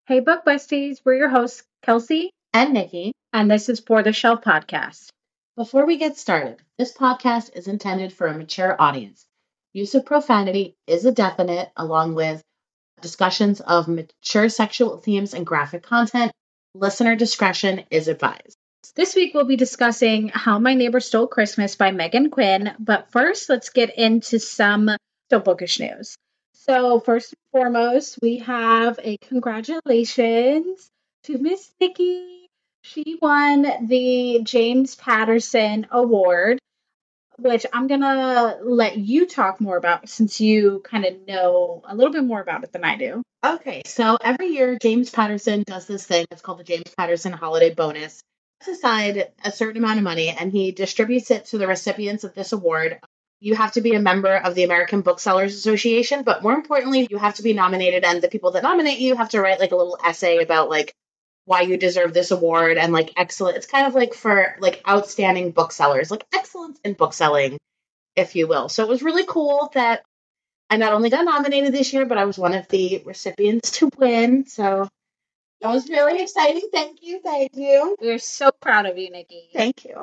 Hey, Book Besties, we're your hosts, Kelsey, and Nikki. and this is For the Shelf Podcast. Before we get started, this podcast is intended for a mature audience. Use of profanity is a definite, along with discussions of mature sexual themes and graphic content. Listener discretion is advised. This week we'll be discussing How My Neighbor Stole Christmas by Megan Quinn, but first let's get into some still bookish news. So, first and foremost, we have a congratulations to Miss Nikki. She won the James Patterson Award, which I'm going to let you talk more about since you kind of know a little bit more about it than I do. Okay, so every year James Patterson does this thing. It's called the James Patterson Holiday Bonus. He sets aside a certain amount of money and he distributes it to the recipients of this award. You have to be a member of the American Booksellers Association, but more importantly, you have to be nominated, and the people that nominate you have to write like a little essay about like why you deserve this award and like excellent. It's kind of like for like outstanding booksellers, like excellence in bookselling, if you will. So it was really cool that I not only got nominated this year, but I was one of the recipients to win. So that was really exciting. Thank you. Thank you. We're so proud of you, Nikki. Thank you.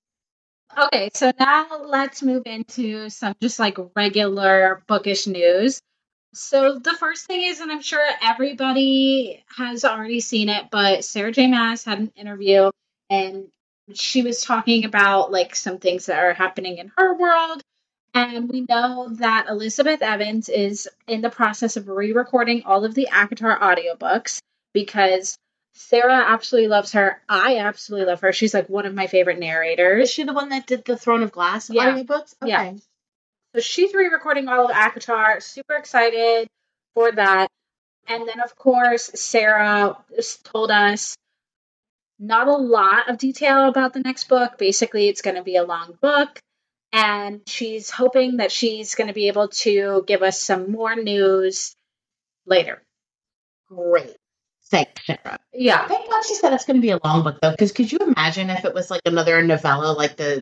Okay, so now let's move into some just like regular bookish news. So the first thing is, and I'm sure everybody has already seen it, but Sarah J. Maas had an interview and she was talking about like some things that are happening in her world. And we know that Elizabeth Evans is in the process of re-recording all of the ACOTAR audiobooks because Sarah absolutely loves her. I absolutely love her. She's like one of my favorite narrators. Is she the one that did the Throne of Glass audiobooks? Okay. Yeah. So she's re-recording all of ACOTAR. Super excited for that. And then, of course, Sarah told us not a lot of detail about the next book. Basically, it's going to be a long book. And she's hoping that she's going to be able to give us some more news later. Great. Thanks, Sarah. Yeah. Thank God she said it's going to be a long book, though, because could you imagine if it was like another novella like the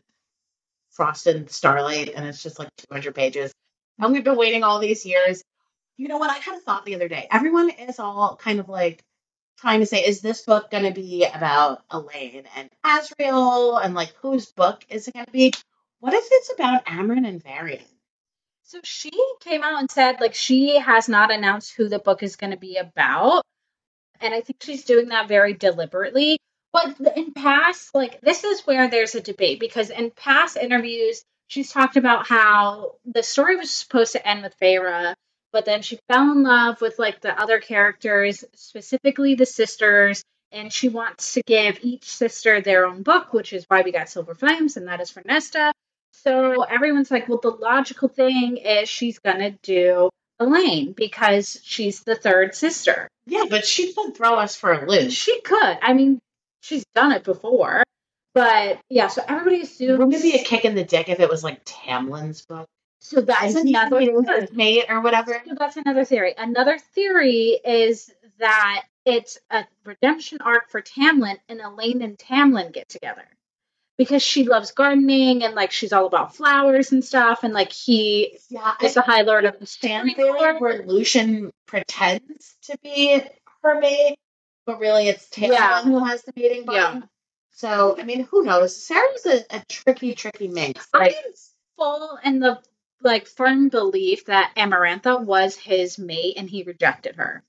Frost and Starlight and it's just like 200 pages? And we've been waiting all these years. You know what? I had a thought the other day. Everyone is all kind of like trying to say, is this book going to be about Elaine and Asriel? And like, whose book is it going to be? What if it's about Amren and Varian? So she came out and said, like, she has not announced who the book is going to be about. And I think she's doing that very deliberately. But in past, like, this is where there's a debate because in past interviews, she's talked about how the story was supposed to end with Feyre, but then she fell in love with, like, the other characters, specifically the sisters, and she wants to give each sister their own book, which is why we got Silver Flames, and that is for Nesta. So everyone's like, well, the logical thing is she's going to do Elaine because she's the third sister. Yeah, but she could throw us for a loop. She could. I mean, she's done it before. But yeah, so everybody assumes. Wouldn't it be a kick in the dick if it was like Tamlin's book? So that's another his mate or whatever. So that's another theory. Another theory is that it's a redemption arc for Tamlin, and Elaine and Tamlin get together because she loves gardening and like she's all about flowers and stuff, and like he is the High Lord of the fan theory where Lucian pretends to be her mate, but really it's Tamlin who has the mating bond. Yeah. So I mean, who knows? Sarah's a tricky mix. I'm full in the like firm belief that Amarantha was his mate and he rejected her.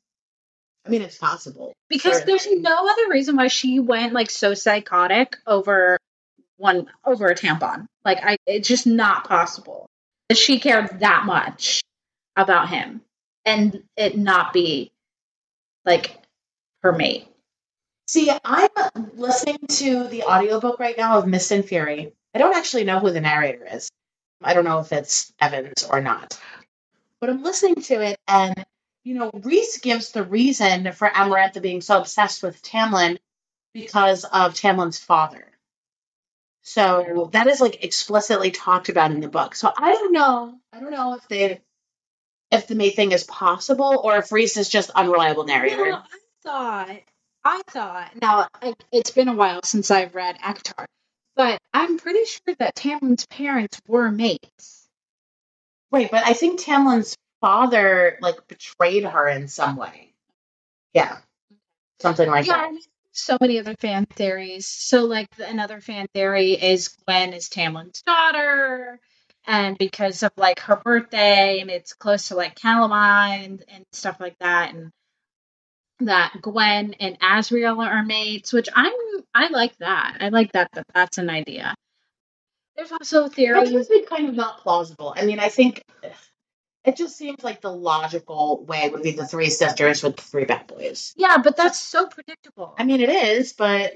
I mean, it's possible because there's no other reason why she went like so psychotic over a tampon. Like it's just not possible that she cared that much about him and it not be like her mate. See, I'm listening to the audiobook right now of Mist and Fury. I don't actually know who the narrator is. I don't know if it's Evans or not. But I'm listening to it, and, you know, Rhys gives the reason for Amarantha being so obsessed with Tamlin because of Tamlin's father. So that is, like, explicitly talked about in the book. So I don't know. I don't know if the mate thing is possible or if Rhys is just unreliable narrator. No, I thought, now it's been a while since I've read ACOTAR, but I'm pretty sure that Tamlin's parents were mates. Right, but I think Tamlin's father, like, betrayed her in some way. Yeah. something like Yeah, that. I mean, so many other fan theories. So, like, another fan theory is Gwen is Tamlin's daughter, and because of like her birthday, and it's close to like Calamine and stuff like that, and that Gwen and Asriel are mates, which I like that. I like that that's an idea. There's also But theories. this would be kind of not plausible. I mean, I think it just seems like the logical way would be the three sisters with the three bad boys. Yeah, but that's so predictable. I mean, it is, but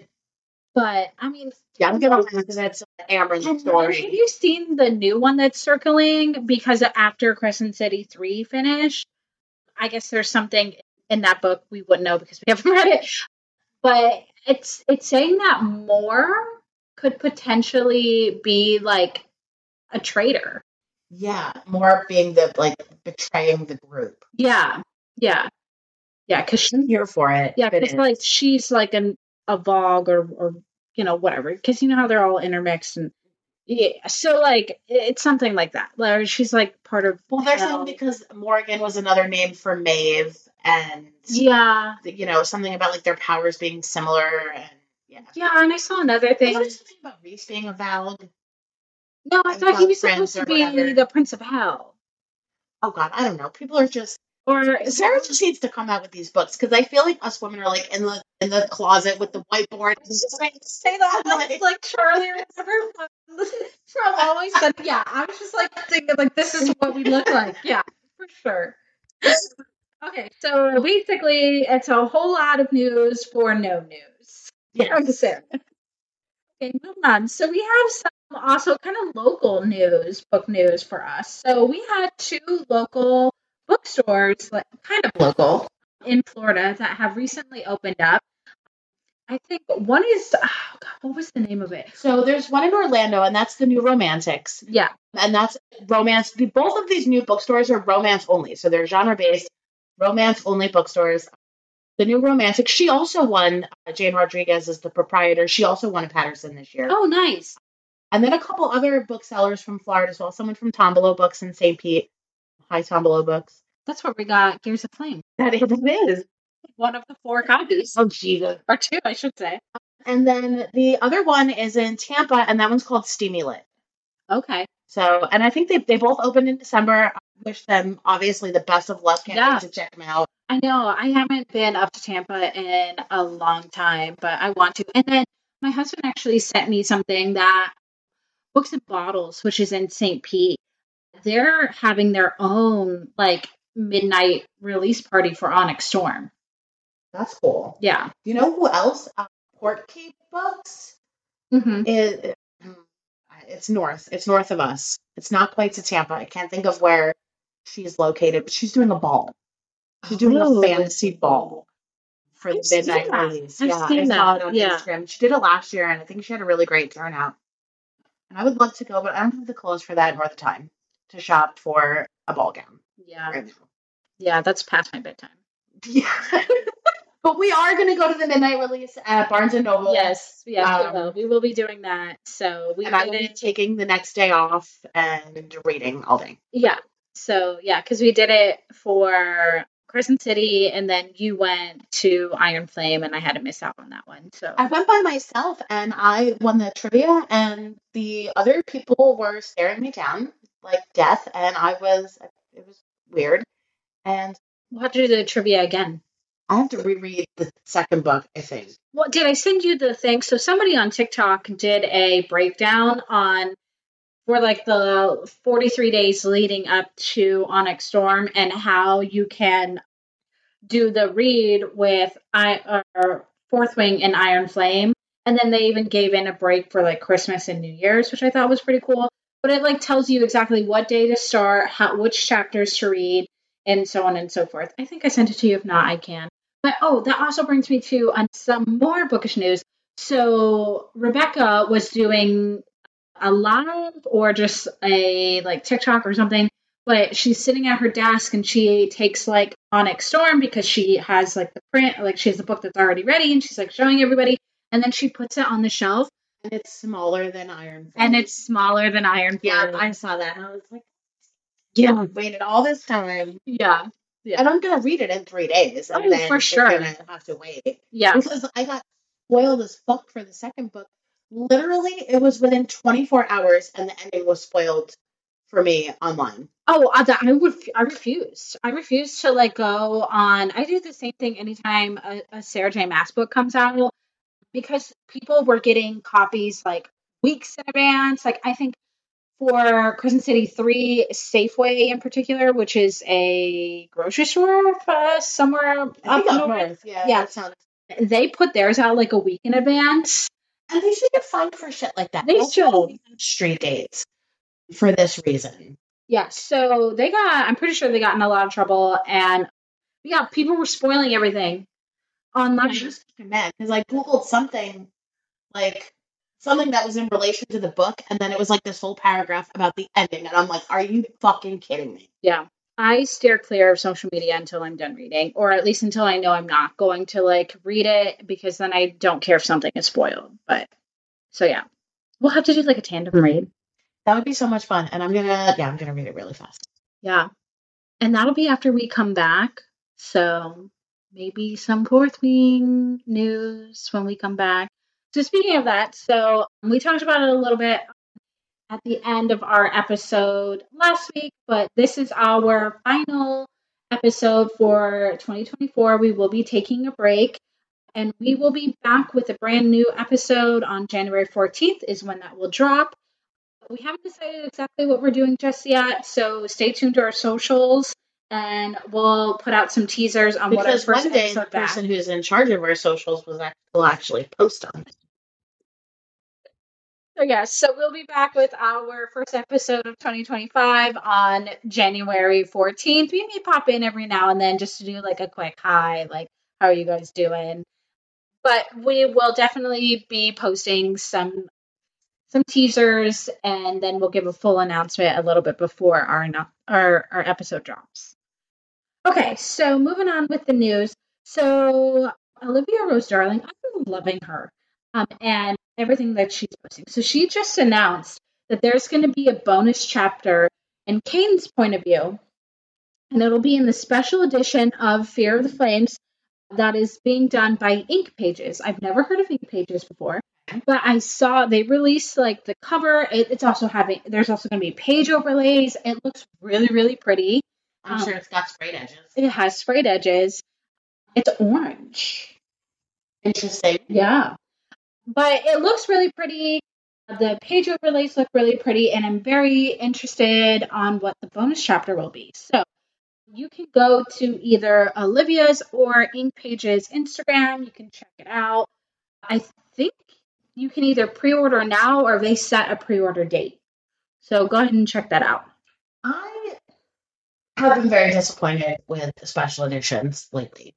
I mean, yeah, I'm gonna laugh that's Amber's and story. have you seen the new one that's circling? Because after Crescent City 3 finished, I guess there's something in that book we wouldn't know because we haven't read it. But it's saying that Moore could potentially be like a traitor. Yeah, more being the like betraying the group. Yeah, yeah, yeah. Because I'm here for it. yeah, if it because is. like she's like a Vogue or whatever. Because you know how they're all intermixed and yeah. So like it's something like that. Like she's like part of. Well, they're saying because Morgan was another name for Maeve, and Yeah, something about like their powers being similar, and yeah. yeah. And I saw another thing. Wasn't it something about Reese being a Valg? No, I A thought he Valg was prince supposed to or be whatever. the Prince of Hell. Oh God, I don't know. People are just Or Sarah just needs to come out with these books because I feel like us women are like in the closet with the whiteboard. It's just like say that like, like Charlie or whatever from Always Sunny. Yeah, I was just like thinking like this is what we look like. Yeah, for sure. Okay, so basically it's a whole lot of news for no news. I'm yes. Sarah. Okay, moving on. So we have some also kind of local news, book news for us. So we had two local bookstores, like kind of local in Florida, that have recently opened up. I think one is, oh God, what was the name of it? So there's one in Orlando, and that's the New Romantics. Yeah. And that's romance. Both of these new bookstores are romance only. So they're genre based, romance only bookstores. The New Romantics, she also won, Jane Rodriguez is the proprietor. She also won a Patterson this year. Oh, nice. And then a couple other booksellers from Florida as well. Someone from Tombolo Books in St. Pete. Hi, Tombolo Books. That's where we got Gears of Flame. That is. One of the 4 copies. Oh, Jesus. Or 2, I should say. And then the other one is in Tampa, and that one's called Steamy Lit. Okay. So, and I think they both opened in December. I wish them, obviously, the best of luck. Can't wait to check them out. I know. I haven't been up to Tampa in a long time, but I want to. And then my husband actually sent me something that Books and Bottles, which is in St. Pete, they're having their own like midnight release party for Onyx Storm. That's cool. Yeah. You know who else? Port Cape Books. Mm-hmm. It's north. It's north of us. It's not quite to Tampa. I can't think of where she's located, but she's doing a ball. She's doing a fantasy ball for the midnight release. I've seen I saw it that. on Yeah. Instagram. She did it last year, and I think she had a really great turnout. And I would love to go, but I don't have the clothes for that nor the time to shop for a ball gown. Yeah. Right now. Yeah, that's past my bedtime. Yeah. But we are going to go to the midnight release at Barnes & Noble. Yes, we will. We will be doing that. So I will be taking the next day off and reading all day. Yeah. So, yeah, because we did it for Crescent City, and then you went to Iron Flame, and I had to miss out on that one. So I went by myself, and I won the trivia, and the other people were staring me down like death, and it was weird. And we'll have to do the trivia again. I have to reread the second book, I think. Well, did I send you the thing? So somebody on TikTok did a breakdown for like the 43 days leading up to Onyx Storm and how you can do the read with Fourth Wing and Iron Flame. And then they even gave in a break for like Christmas and New Year's, which I thought was pretty cool. But it like tells you exactly what day to start, which chapters to read, and so on and so forth. I think I sent it to you. If not, I can. But that also brings me to some more bookish news. So Rebecca was doing a live or just a like TikTok or something, but she's sitting at her desk and she takes like Onyx Storm because she has like the print, like she has the book that's already ready, and she's like showing everybody, and then she puts it on the shelf. And it's smaller than Iron Flame. Yeah, I saw that. And I was like, yeah, I've waited all this time. Yeah. Yeah. And I'm gonna read it in 3 days, and then for sure. you're gonna have to wait. Yeah. Because I got spoiled as fuck for the second book. Literally, it was within 24 hours, and the ending was spoiled for me online. Oh, I refuse. I refuse to like go on. I do the same thing anytime a Sarah J. Maas book comes out because people were getting copies like weeks in advance. Like I think for Crescent City 3, Safeway in particular, which is a grocery store somewhere I up think up north. north, yeah, Yeah. that sounds. They put theirs out like a week in advance. And they should get fined for shit like that. They Also, should. street dates for this reason. Yeah, so I'm pretty sure they got in a lot of trouble, and yeah, people were spoiling everything online. I'm just fucking mad because I googled something like something that was in relation to the book, and then it was like this whole paragraph about the ending, and I'm like, are you fucking kidding me? Yeah. I steer clear of social media until I'm done reading, or at least until I know I'm not going to like read it, because then I don't care if something is spoiled. But so yeah, we'll have to do like a tandem read. That would be so much fun, and I'm gonna read it really fast. Yeah, and that'll be after we come back. So maybe some Fourth Wing news when we come back. So speaking of that, so we talked about it a little bit at the end of our episode last week, but this is our final episode for 2024. We will be taking a break, and we will be back with a brand new episode on January 14th is when that will drop. We haven't decided exactly what we're doing just yet, so stay tuned to our socials, and we'll put out some teasers on what our Because first one day the episode back. person who's in charge of our socials will actually post on it. So yes, so we'll be back with our first episode of 2025 on January 14th. We may pop in every now and then just to do like a quick hi, like how are you guys doing? But we will definitely be posting some teasers, and then we'll give a full announcement a little bit before our episode drops. Okay, so moving on with the news. So Olivia Rose Darling, I've been loving her, and everything that she's posting. So she just announced that there's going to be a bonus chapter in Kane's point of view, and it'll be in the special edition of Fear of the Flames that is being done by Ink Pages. I've never heard of Ink Pages before, but I saw they released like the cover. There's also going to be page overlays. It looks really, really pretty. I'm sure it's got sprayed edges. It has sprayed edges. It's orange. Interesting. Yeah. But it looks really pretty. The page overlays look really pretty, and I'm very interested on what the bonus chapter will be. So you can go to either Olivia's or Ink Page's Instagram. You can check it out. I think you can either pre-order now or they set a pre-order date. So go ahead and check that out. I have been very disappointed with the special editions lately.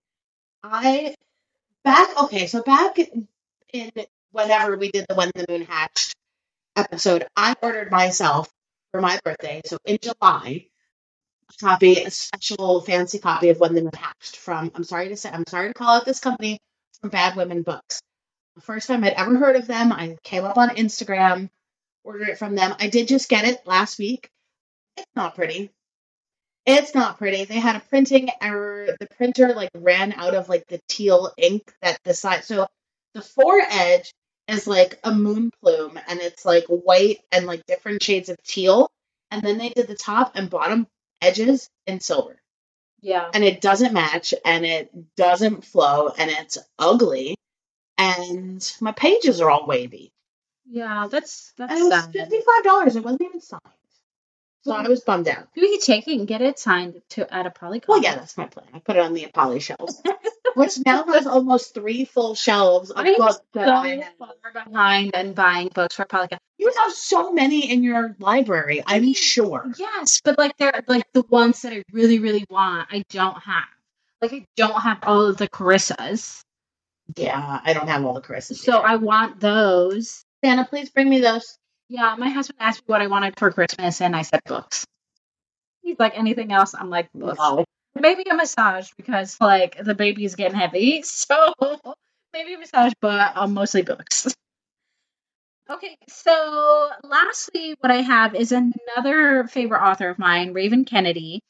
Back in whenever we did the When the Moon Hatched episode, I ordered myself for my birthday, so in July, a special fancy copy of When the Moon Hatched from, I'm sorry to call out this company, from Bad Women Books. The first time I'd ever heard of them, I came up on Instagram, ordered it from them. I did just get it last week. It's not pretty. It's not pretty. They had a printing error. The printer like ran out of like the teal ink that the side. So the foredge is like a moon plume, and it's like white and like different shades of teal. And then they did the top and bottom edges in silver. Yeah. And it doesn't match, and it doesn't flow, and it's ugly. And my pages are all wavy. Yeah, that's And it was sad. $55. It wasn't even signed. So I was bummed out. You could take it and get it signed at a Polycon. Well, yeah, that's my plan. I put it on the Apolly shelves, which now has almost 3 full shelves of books that I have. Far behind and buying books for Polycon. You have so many in your library, I'm sure. Yes, but like they're like the ones that I really, really want, I don't have. Like I don't have all of the Carissas. Yeah, I don't have all the Carissas. So I want those. Santa, please bring me those. Yeah, my husband asked me what I wanted for Christmas, and I said books. He's like, anything else? I'm like, books. Wow. Maybe a massage, because like the baby's getting heavy, so maybe a massage, but mostly books. Okay, so lastly, what I have is another favorite author of mine, Raven Kennedy.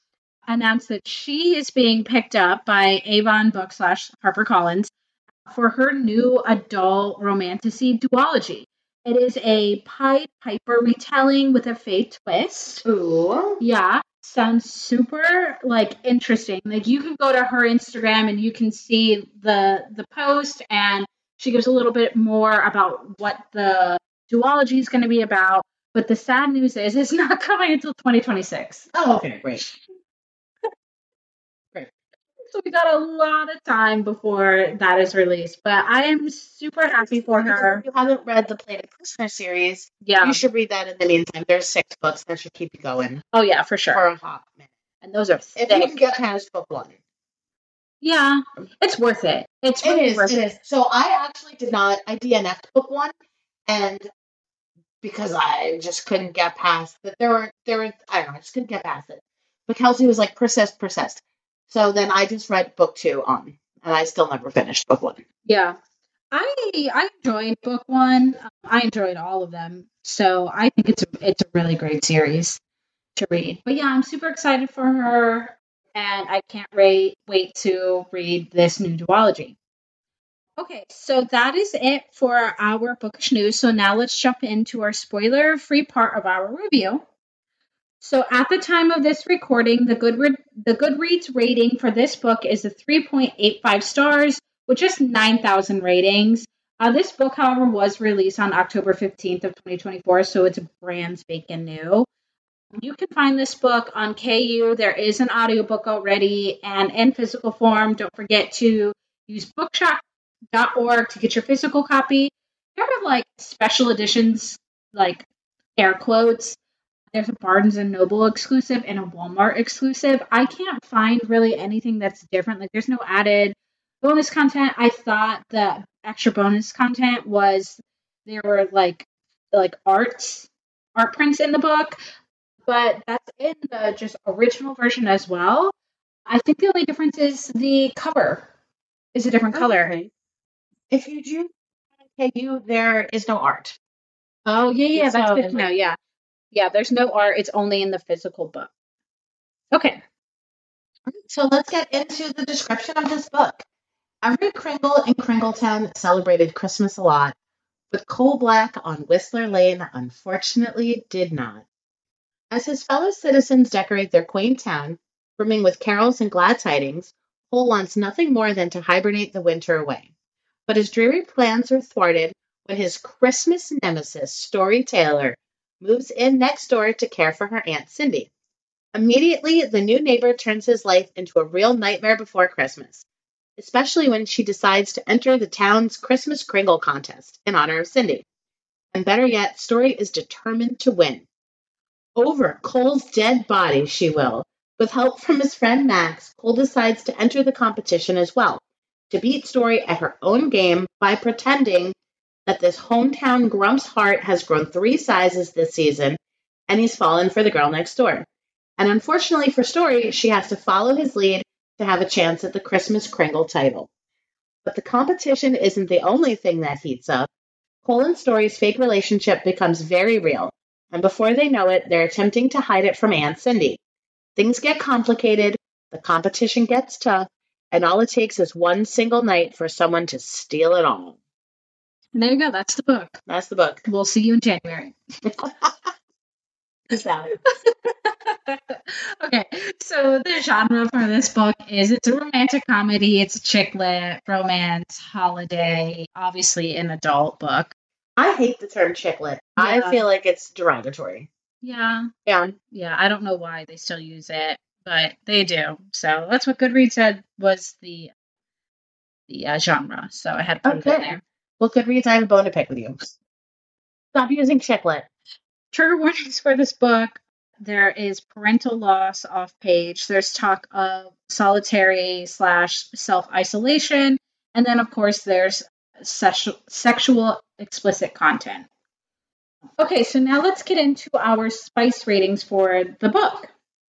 announced that she is being picked up by Avon Books / HarperCollins for her new adult romantasy duology. It is a Pied Piper retelling with a faith twist. Ooh. Yeah, sounds super interesting. Like you can go to her Instagram and you can see the post, and she gives a little bit more about what the duology is going to be about. But the sad news is it's not coming until 2026. Oh, okay, great. So we got a lot of time before that is released. But I am super happy for her. If you haven't read the Plated Prisoner series, Yeah. you should read that in the meantime. There's 6 books that should keep you going. Oh, yeah, for sure. For a hot minute. And those are thick. If you can get past book 1. Yeah, it's worth it. It's really worth it. So I actually I DNF'd book 1, and because I just couldn't get past that. There were, I don't know, I just couldn't get past it. But Kelsey was like, persist. So then I just read book 2 on, and I still never finished book 1. Yeah. I enjoyed book 1. I enjoyed all of them. So I think it's a really great series to read. But yeah, I'm super excited for her, and I can't wait to read this new duology. Okay, so that is it for our bookish news. So now let's jump into our spoiler-free part of our review. So at the time of this recording, the Goodreads rating for this book is a 3.85 stars with just 9,000 ratings. This book, however, was released on October 15th of 2024, so it's brand spanking new. You can find this book on KU. There is an audiobook already and in physical form. Don't forget to use bookshop.org to get your physical copy. There are special editions, air quotes. There's a Barnes & Noble exclusive and a Walmart exclusive. I can't find really anything that's different. There's no added bonus content. I thought the extra bonus content was there were art prints in the book, but that's in the just original version as well. I think the only difference is the cover is a different color. Okay. If you do KU, there is no art. Oh, yeah, that's good to know, yeah. Yeah, there's no art. It's only in the physical book. Okay. So let's get into the description of this book. Every Kringle in Kringletown celebrated Christmas a lot, but Coal Black on Whistler Lane unfortunately did not. As his fellow citizens decorate their quaint town, brimming with carols and glad tidings, Cole wants nothing more than to hibernate the winter away. But his dreary plans are thwarted when his Christmas nemesis, Story Taylor, moves in next door to care for her Aunt Cindy. Immediately, the new neighbor turns his life into a real nightmare before Christmas, especially when she decides to enter the town's Christmas Kringle contest in honor of Cindy. And better yet, Story is determined to win. Over Cole's dead body, she will. With help from his friend Max, Cole decides to enter the competition as well, to beat Story at her own game by pretending that this hometown grump's heart has grown 3 sizes this season, and he's fallen for the girl next door. And unfortunately for Story, she has to follow his lead to have a chance at the Christmas Kringle title. But the competition isn't the only thing that heats up. Cole and Story's fake relationship becomes very real, and before they know it, they're attempting to hide it from Aunt Cindy. Things get complicated, the competition gets tough, and all it takes is one single night for someone to steal it all. And there you go. That's the book. That's the book. We'll see you in January. Peace out. Okay, so the genre for this book is it's a romantic comedy, it's a chick lit, romance, holiday, obviously an adult book. I hate the term chick lit. Yeah. I feel like it's derogatory. Yeah. Yeah. Yeah, I don't know why they still use it, but they do. So that's what Goodreads said was the genre. So I had to put it in there. Well, Goodreads, I have a bone to pick with you. Stop using chick lit. Trigger warnings for this book. There is parental loss off page. There's talk of solitary / self-isolation. And then, of course, there's sexual explicit content. Okay, so now let's get into our spice ratings for the book.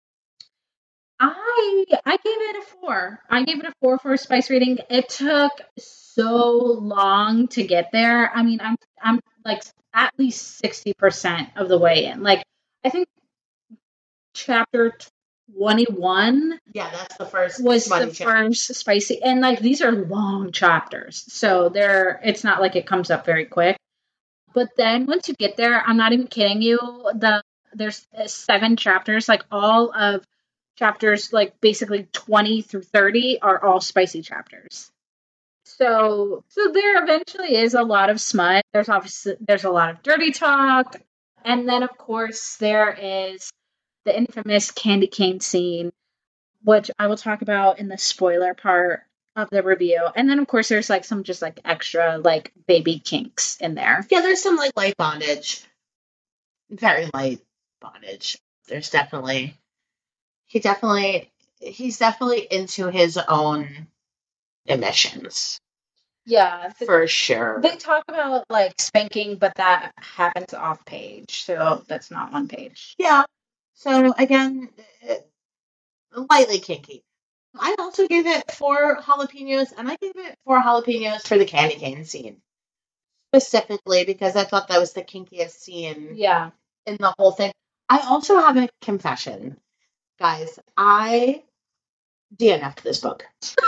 I gave it a 4. I gave it a 4 for a spice rating. It took so long to get there. I mean, I'm like at least 60% of the way in. Like, I think chapter 21 Yeah, that's the first was smutty the chapter. first spicy, and like these are long chapters, so it's not like it comes up very quick. But then once you get there, I'm not even kidding you, there's 7 chapters, like all of chapters like basically 20 through 30 are all spicy chapters. So there eventually is a lot of smut. There's a lot of dirty talk, and then of course there is the infamous candy cane scene, which I will talk about in the spoiler part of the review. And then of course there's like some just like extra like baby kinks in there. Yeah, there's some like light bondage. Very light bondage. There's definitely he's definitely into his own emissions. Yeah, For sure. they talk about like spanking, but that happens off page, so that's not on page. Yeah. So again, lightly kinky. I also gave it 4 jalapenos, and I gave it 4 jalapenos for the candy cane scene. Specifically because I thought that was the kinkiest scene Yeah. in the whole thing. I also have a confession. Guys, I DNF'd this book.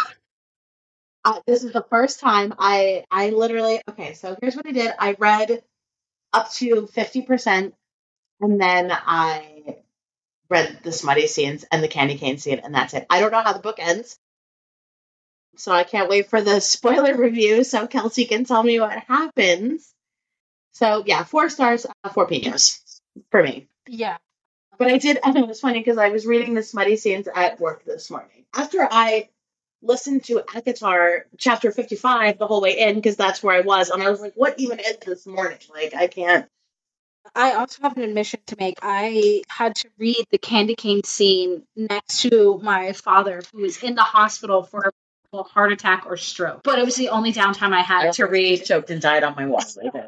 This is the first time I literally, okay, so here's what I did. I read up to 50%, and then I read the smutty scenes and the candy cane scene, and that's it. I don't know how the book ends, so I can't wait for the spoiler review so Kelsey can tell me what happens. So yeah, 4 stars, 4 pinos for me. Yeah. But I did, and it was funny because I was reading the smutty scenes at work this morning. After I listened to ACOTAR chapter 55 the whole way in, because that's where I was, and I was like, what even is this morning? Like, I can't. I also have an admission to make. I had to read the candy cane scene next to my father, who was in the hospital for a heart attack or stroke. But it was the only downtime I had to read. Choked and died on my walk.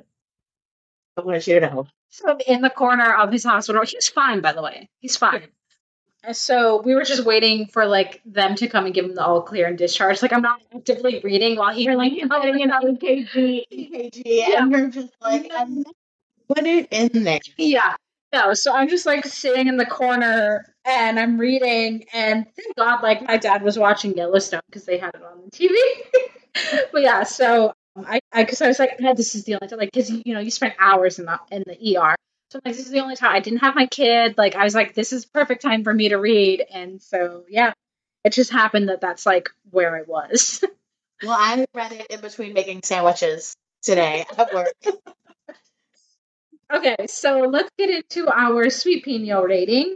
I want you to know. So in the corner of his hospital, he's fine, by the way. He's fine. So we were just waiting for like them to come and give him the all clear and discharge. Like I'm not actively reading while he's like putting it on EKG, and you're just like, put it in there. Yeah. No, so I'm just like sitting in the corner and I'm reading, and thank God, like my dad was watching Yellowstone because they had it on the TV. But yeah, so because I was like, this is the only time, like, because you spend hours in the ER. So I'm like, this is the only time I didn't have my kid. Like, I was like, this is perfect time for me to read, and so yeah, it just happened that that's like where I was. Well, I read it in between making sandwiches today at work. Okay, so let's get into our Sweet Pino rating.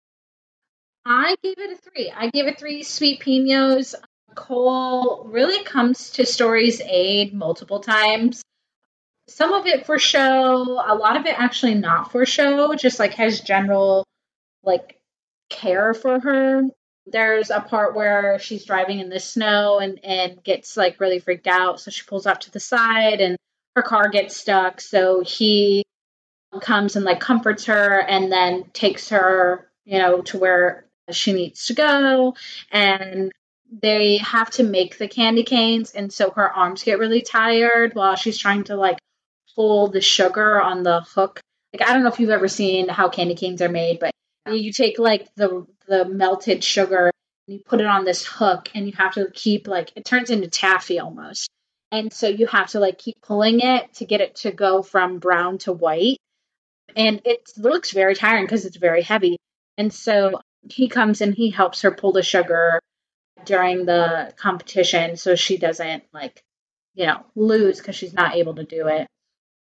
I gave it a 3. I gave it 3 Sweet Pinos. Cole really comes to Story's aid multiple times. Some of it for show, a lot of it actually not for show, just like has general like care for her. There's a part where she's driving in the snow and gets like really freaked out, so she pulls off to the side and her car gets stuck, so he comes and like comforts her and then takes her, to where she needs to go. And they have to make the candy canes, and so her arms get really tired while she's trying to like pull the sugar on the hook. Like, I don't know if you've ever seen how candy canes are made, but you take like the melted sugar and you put it on this hook, and you have to keep like, it turns into taffy almost. And so you have to like keep pulling it to get it to go from brown to white. And it looks very tiring because it's very heavy. And so he comes and he helps her pull the sugar during the competition so she doesn't like, lose because she's not able to do it.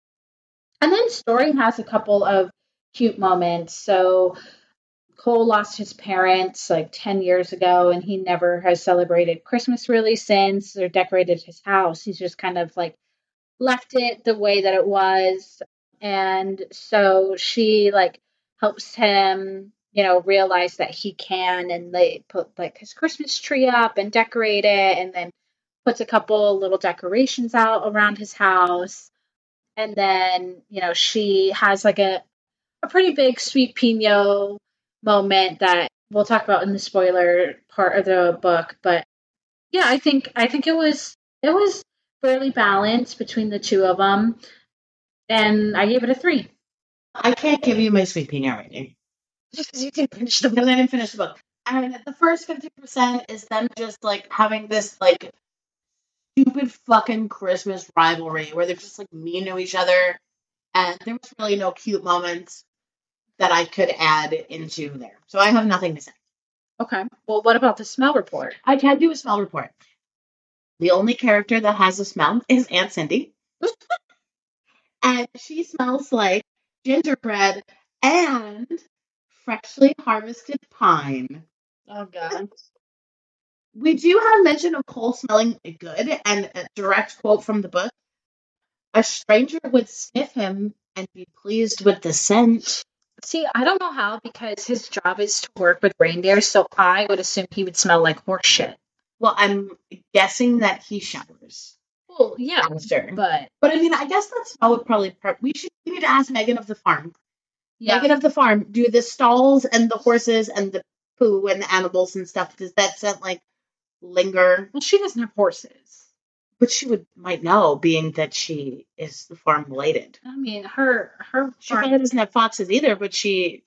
And then Story has a couple of cute moments. So Cole lost his parents like 10 years ago, and he never has celebrated Christmas really since, or decorated his house. He's just kind of like left it the way that it was. And so she like helps him, realize that he can, and they put like his Christmas tree up and decorate it, and then puts a couple little decorations out around his house. And then, she has like a pretty big Sweet Pino moment that we'll talk about in the spoiler part of the book. But yeah, I think it was fairly balanced between the two of them, and I gave it a 3. I can't give you my Sweet Pino rating because you didn't finish the book. I didn't finish the book. And the first 50% is them just like having this like stupid fucking Christmas rivalry where they're just like mean to each other, and there was really no cute moments that I could add into there. So I have nothing to say. Okay. Well, what about the smell report? I can do a smell report. The only character that has a smell is Aunt Cindy. And she smells like gingerbread and freshly harvested pine. Oh God. We do have mention of Cole smelling good, and a direct quote from the book: "A stranger would sniff him and be pleased with the scent." See, I don't know how because his job is to work with reindeer, so I would assume he would smell like horse shit. Well, I'm guessing that he showers. Well, yeah, After. but I mean, I guess that smell would probably. We need to ask Megan of the farm. yeah. Megan of the farm, do the stalls and the horses and the poo and the animals and stuff, does that scent like linger? Well, she doesn't have horses. But she might know, being that she is the farm related. I mean, her She probably doesn't have foxes either, but she,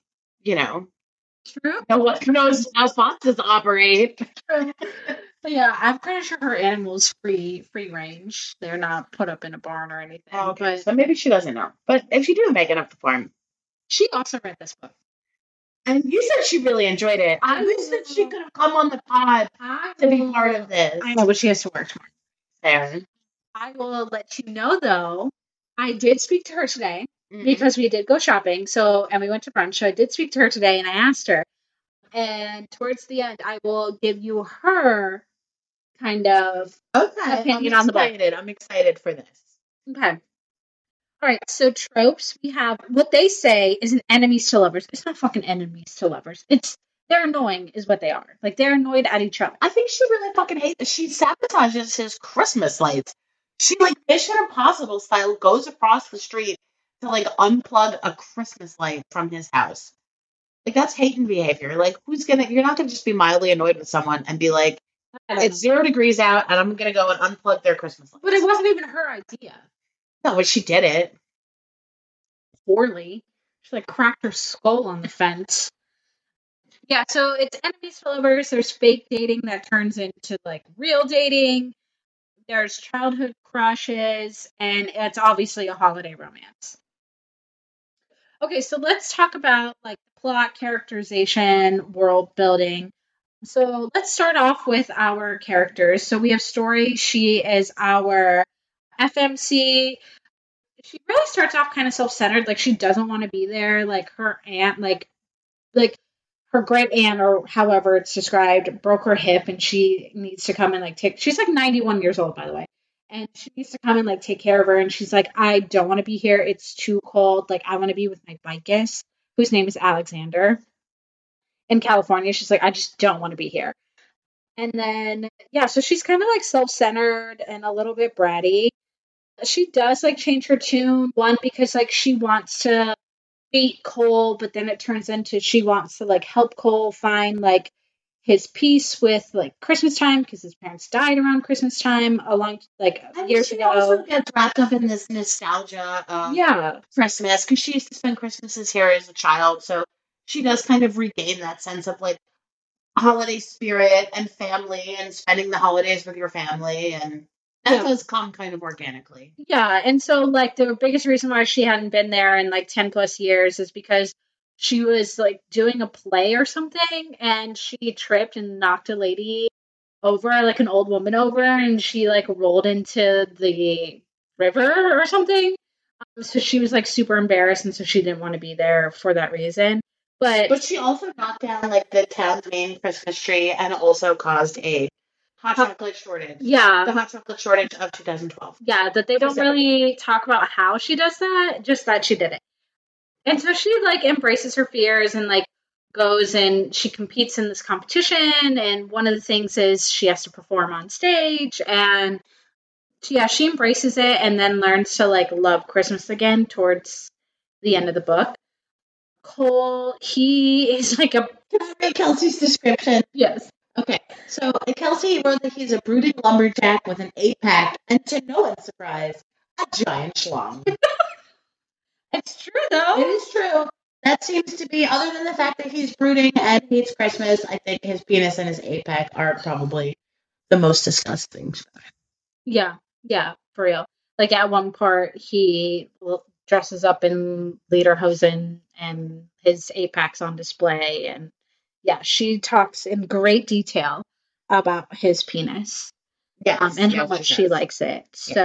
true. knows how foxes operate. Yeah, I'm pretty sure her animal's free range. They're not put up in a barn or anything. Okay, so maybe she doesn't know. But if you do Megan up the farm, she also read this book. And you said she really enjoyed it. I wish that she could have come on the pod to be part of this. I know, but she has to work tomorrow. Fair. I will let you know, though. I did speak to her today because we did go shopping. And we went to brunch. So I did speak to her today, and I asked her. And towards the end, I will give you her kind of opinion on the book. I'm excited for this. Okay. All right, so tropes, we have what they say is an enemies to lovers. It's not fucking enemies to lovers. They're annoying is what they are. Like, they're annoyed at each other. I think she really fucking hates it. She sabotages his Christmas lights. She, like, Mission Impossible style, goes across the street to, like, unplug a Christmas light from his house. Like, that's hating behavior. Like, you're not gonna just be mildly annoyed with someone and be like, it's 0 degrees out and I'm gonna go and unplug their Christmas lights. But it wasn't even her idea. No, but she did it. Poorly. She, like, cracked her skull on the fence. Yeah, so it's enemies to lovers. There's fake dating that turns into, like, real dating. There's childhood crushes, and it's obviously a holiday romance. Okay, so let's talk about, like, plot, characterization, world building. So let's start off with our characters. So we have Story. She is our FMC. She really starts off kind of self-centered. Like, she doesn't want to be there. Like, her aunt, like her great aunt, or however it's described, broke her hip, and she needs to come and like she's like 91 years old, by the way, and she needs to come and like take care of her. And she's like, I don't want to be here. It's too cold. Like, I want to be with my bikist, whose name is Alexander, in California. She's like, I just don't want to be here. And then, yeah, so she's kind of like self-centered and a little bit bratty. She does like change her tune, one, because like she wants to beat Cole, but then it turns into she wants to like help Cole find like his peace with like Christmas time, because his parents died around Christmas time years ago. She also gets wrapped up in this nostalgia of Christmas, because she used to spend Christmases here as a child, so she does kind of regain that sense of like holiday spirit and family and spending the holidays with your family, and that does come kind of organically. Yeah, and so like the biggest reason why she hadn't been there in like 10 plus years is because she was like doing a play or something, and she tripped and knocked a lady over, like an old woman over, and she like rolled into the river or something. So she was like super embarrassed, and so she didn't want to be there for that reason. But she also knocked down like the town's main Christmas tree and also caused a hot chocolate shortage. Yeah. The hot chocolate shortage of 2012. Yeah, that they don't really talk about how she does that, just that she did it. And so she like embraces her fears and like goes and she competes in this competition, and one of the things is she has to perform on stage, and she embraces it and then learns to like love Christmas again towards the end of the book. Cole, he is like Can I read Kelsey's description? Yes. Okay, so Kelsey wrote that he's a brooding lumberjack with an 8-pack, and to no one's surprise, a giant schlong. It's true, though. It is true. That seems to be, other than the fact that he's brooding and hates Christmas, I think his penis and his apex are probably the most disgusting. Yeah, for real. Like at one part, he dresses up in lederhosen and his apex on display, and yeah, she talks in great detail about his penis, Yes, and how yes, much she she does. likes it. Yeah.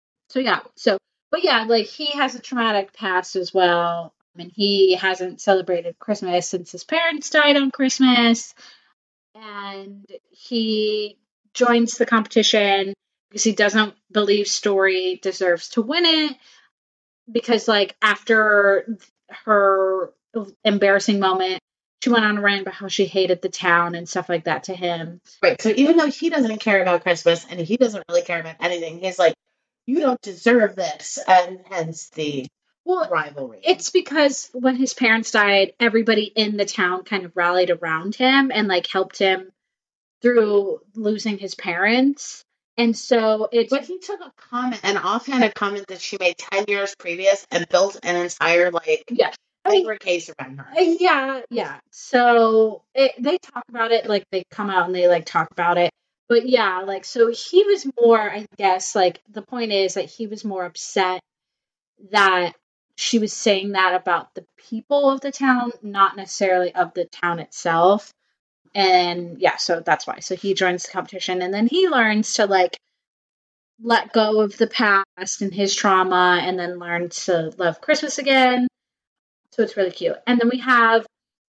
But yeah, like he has a traumatic past as well. I mean, he hasn't celebrated Christmas since his parents died on Christmas, and he joins the competition because he doesn't believe Story deserves to win it, because like after her embarrassing moment, she went on a rant about how she hated the town and stuff like that to him. Right. So even though he doesn't care about Christmas and he doesn't really care about anything, he's like, you don't deserve this. And hence the rivalry. It's because when his parents died, everybody in the town kind of rallied around him and like helped him through losing his parents. And so it's. But he took a comment, an offhanded comment that she made 10 years previous and built an entire, like, Yeah. angry case around her. Yeah. So they talk about it, like they come out and they like talk about it. But yeah, like so he was more, I guess, like the point is that he was more upset that she was saying that about the people of the town, not necessarily of the town itself. And yeah, so that's why. So he joins the competition and then he learns to like let go of the past and his trauma and then learn to love Christmas again. So it's really cute. And then we have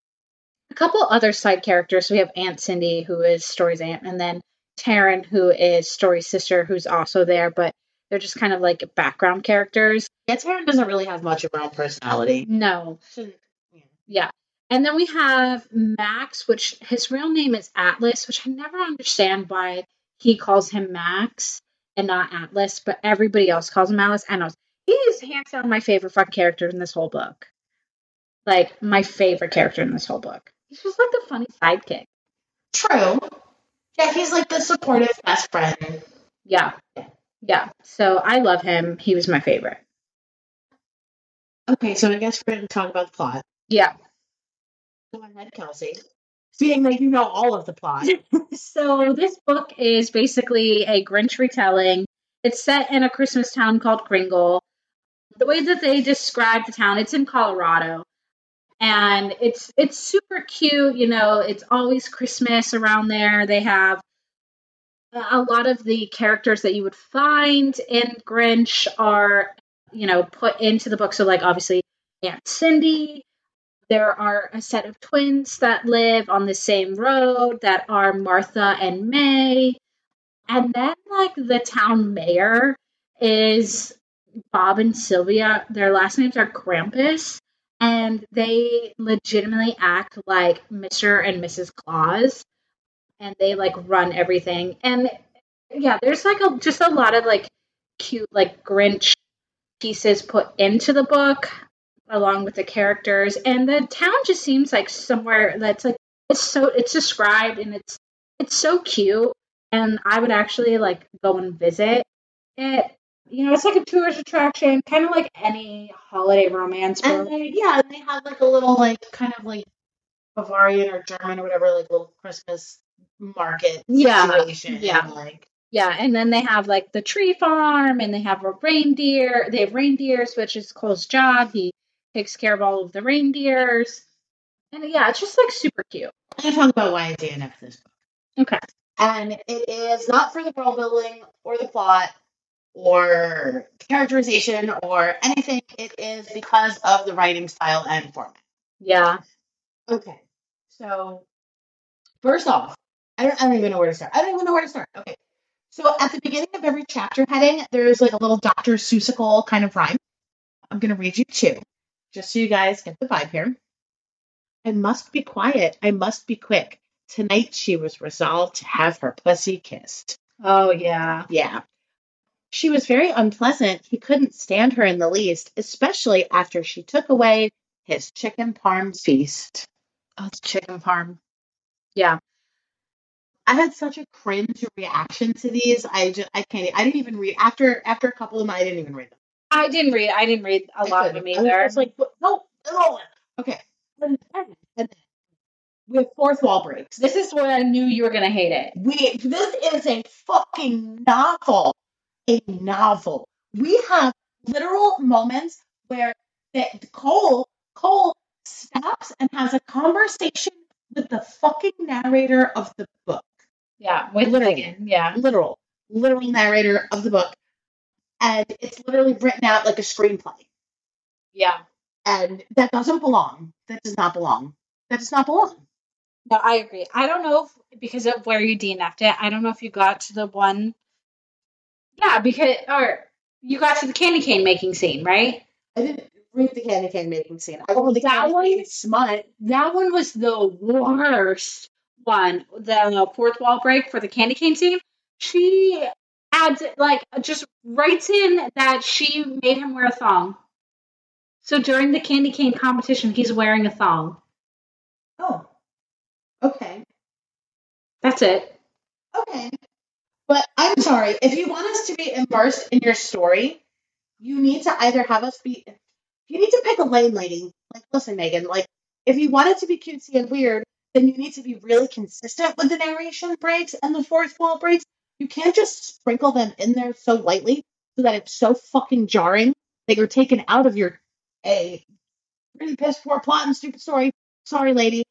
a couple other side characters. We have Aunt Cindy, who is Story's aunt, and then Taryn, who is Story's sister, who's also there, but they're just kind of like background characters. Yeah, Taryn doesn't really have much of her own personality. No. Yeah. And then we have Max, which his real name is Atlas, which I never understand why he calls him Max and not Atlas, but everybody else calls him Atlas. And he is hands down my favorite fucking character in this whole book. Like, my favorite character in this whole book. He's just like the funny sidekick. True. Yeah, he's like the supportive best friend. Yeah. So I love him. He was my favorite. Okay, so I guess we're going to talk about the plot. Yeah. Go ahead, Kelsey. Seeing that you know all of the plot. So this book is basically a Grinch retelling. It's set in a Christmas town called Kringle. The way that they describe the town, it's in Colorado. And it's super cute, you know, it's always Christmas around there. They have a lot of the characters that you would find in Grinch are, you know, put into the book. So like obviously Aunt Cindy, there are a set of twins that live on the same road that are Martha and May. And then, like, the town mayor is Bob and Sylvia. Their last names are Krampus. And they legitimately act like Mr. and Mrs. Claus. And they, like, run everything. And yeah, there's, like, just a lot of, like, cute, like, Grinch pieces put into the book along with the characters, and the town just seems like somewhere that's like it's described and it's so cute, and I would actually like go and visit it. You know, it's like a tourist attraction, kind of like any holiday romance book. And they have like a little like kind of like Bavarian or German or whatever, like little Christmas market situation. Yeah. And, like yeah, and then they have like the tree farm, and they have a reindeer. They have reindeers, which is Cole's job. He takes care of all of the reindeers. And yeah, it's just like super cute. I'm going to talk about why I DNF this book. Okay. And it is not for the world building or the plot or characterization or anything. It is because of the writing style and format. Yeah. Okay. So, first off, I don't even know where to start. Okay. So, at the beginning of every chapter heading, there's like a little Dr. Seussical kind of rhyme. I'm going to read you two, just so you guys get the vibe here. I must be quiet. I must be quick. Tonight she was resolved to have her pussy kissed. Oh, yeah. Yeah. She was very unpleasant. He couldn't stand her in the least, especially after she took away his chicken parm feast. Oh, it's chicken parm. Yeah. I had such a cringe reaction to these. I didn't even read after a couple of them. I didn't even read them. I didn't read a lot of them either. I was like, no. Okay. And we have fourth wall breaks. This is where I knew you were gonna hate it. This is a fucking novel. A novel. We have literal moments where Cole stops and has a conversation with the fucking narrator of the book. Yeah, with Literal. Megan. Yeah. Literal narrator of the book. And it's literally written out like a screenplay. Yeah. And that doesn't belong. That does not belong. That does not belong. No, I agree. I don't know if, because of where you DNF'd it, I don't know if you got to the one. Yeah, or you got to the candy cane making scene, right? I didn't read the candy cane making scene. I got the candy cane smut. That one was the worst one. The fourth wall break for the candy cane scene. She adds, like, just writes in that she made him wear a thong. So during the candy cane competition, he's wearing a thong. Oh. Okay. That's it. Okay. But I'm sorry, if you want us to be immersed in your story, you need to either have us be. You need to pick a lane, lady. Like, listen, Megan. Like, if you want it to be cutesy and weird, then you need to be really consistent with the narration breaks and the fourth wall breaks. You can't just sprinkle them in there so lightly so that it's so fucking jarring that you're taken out of your really piss poor plot and stupid story. Sorry, lady.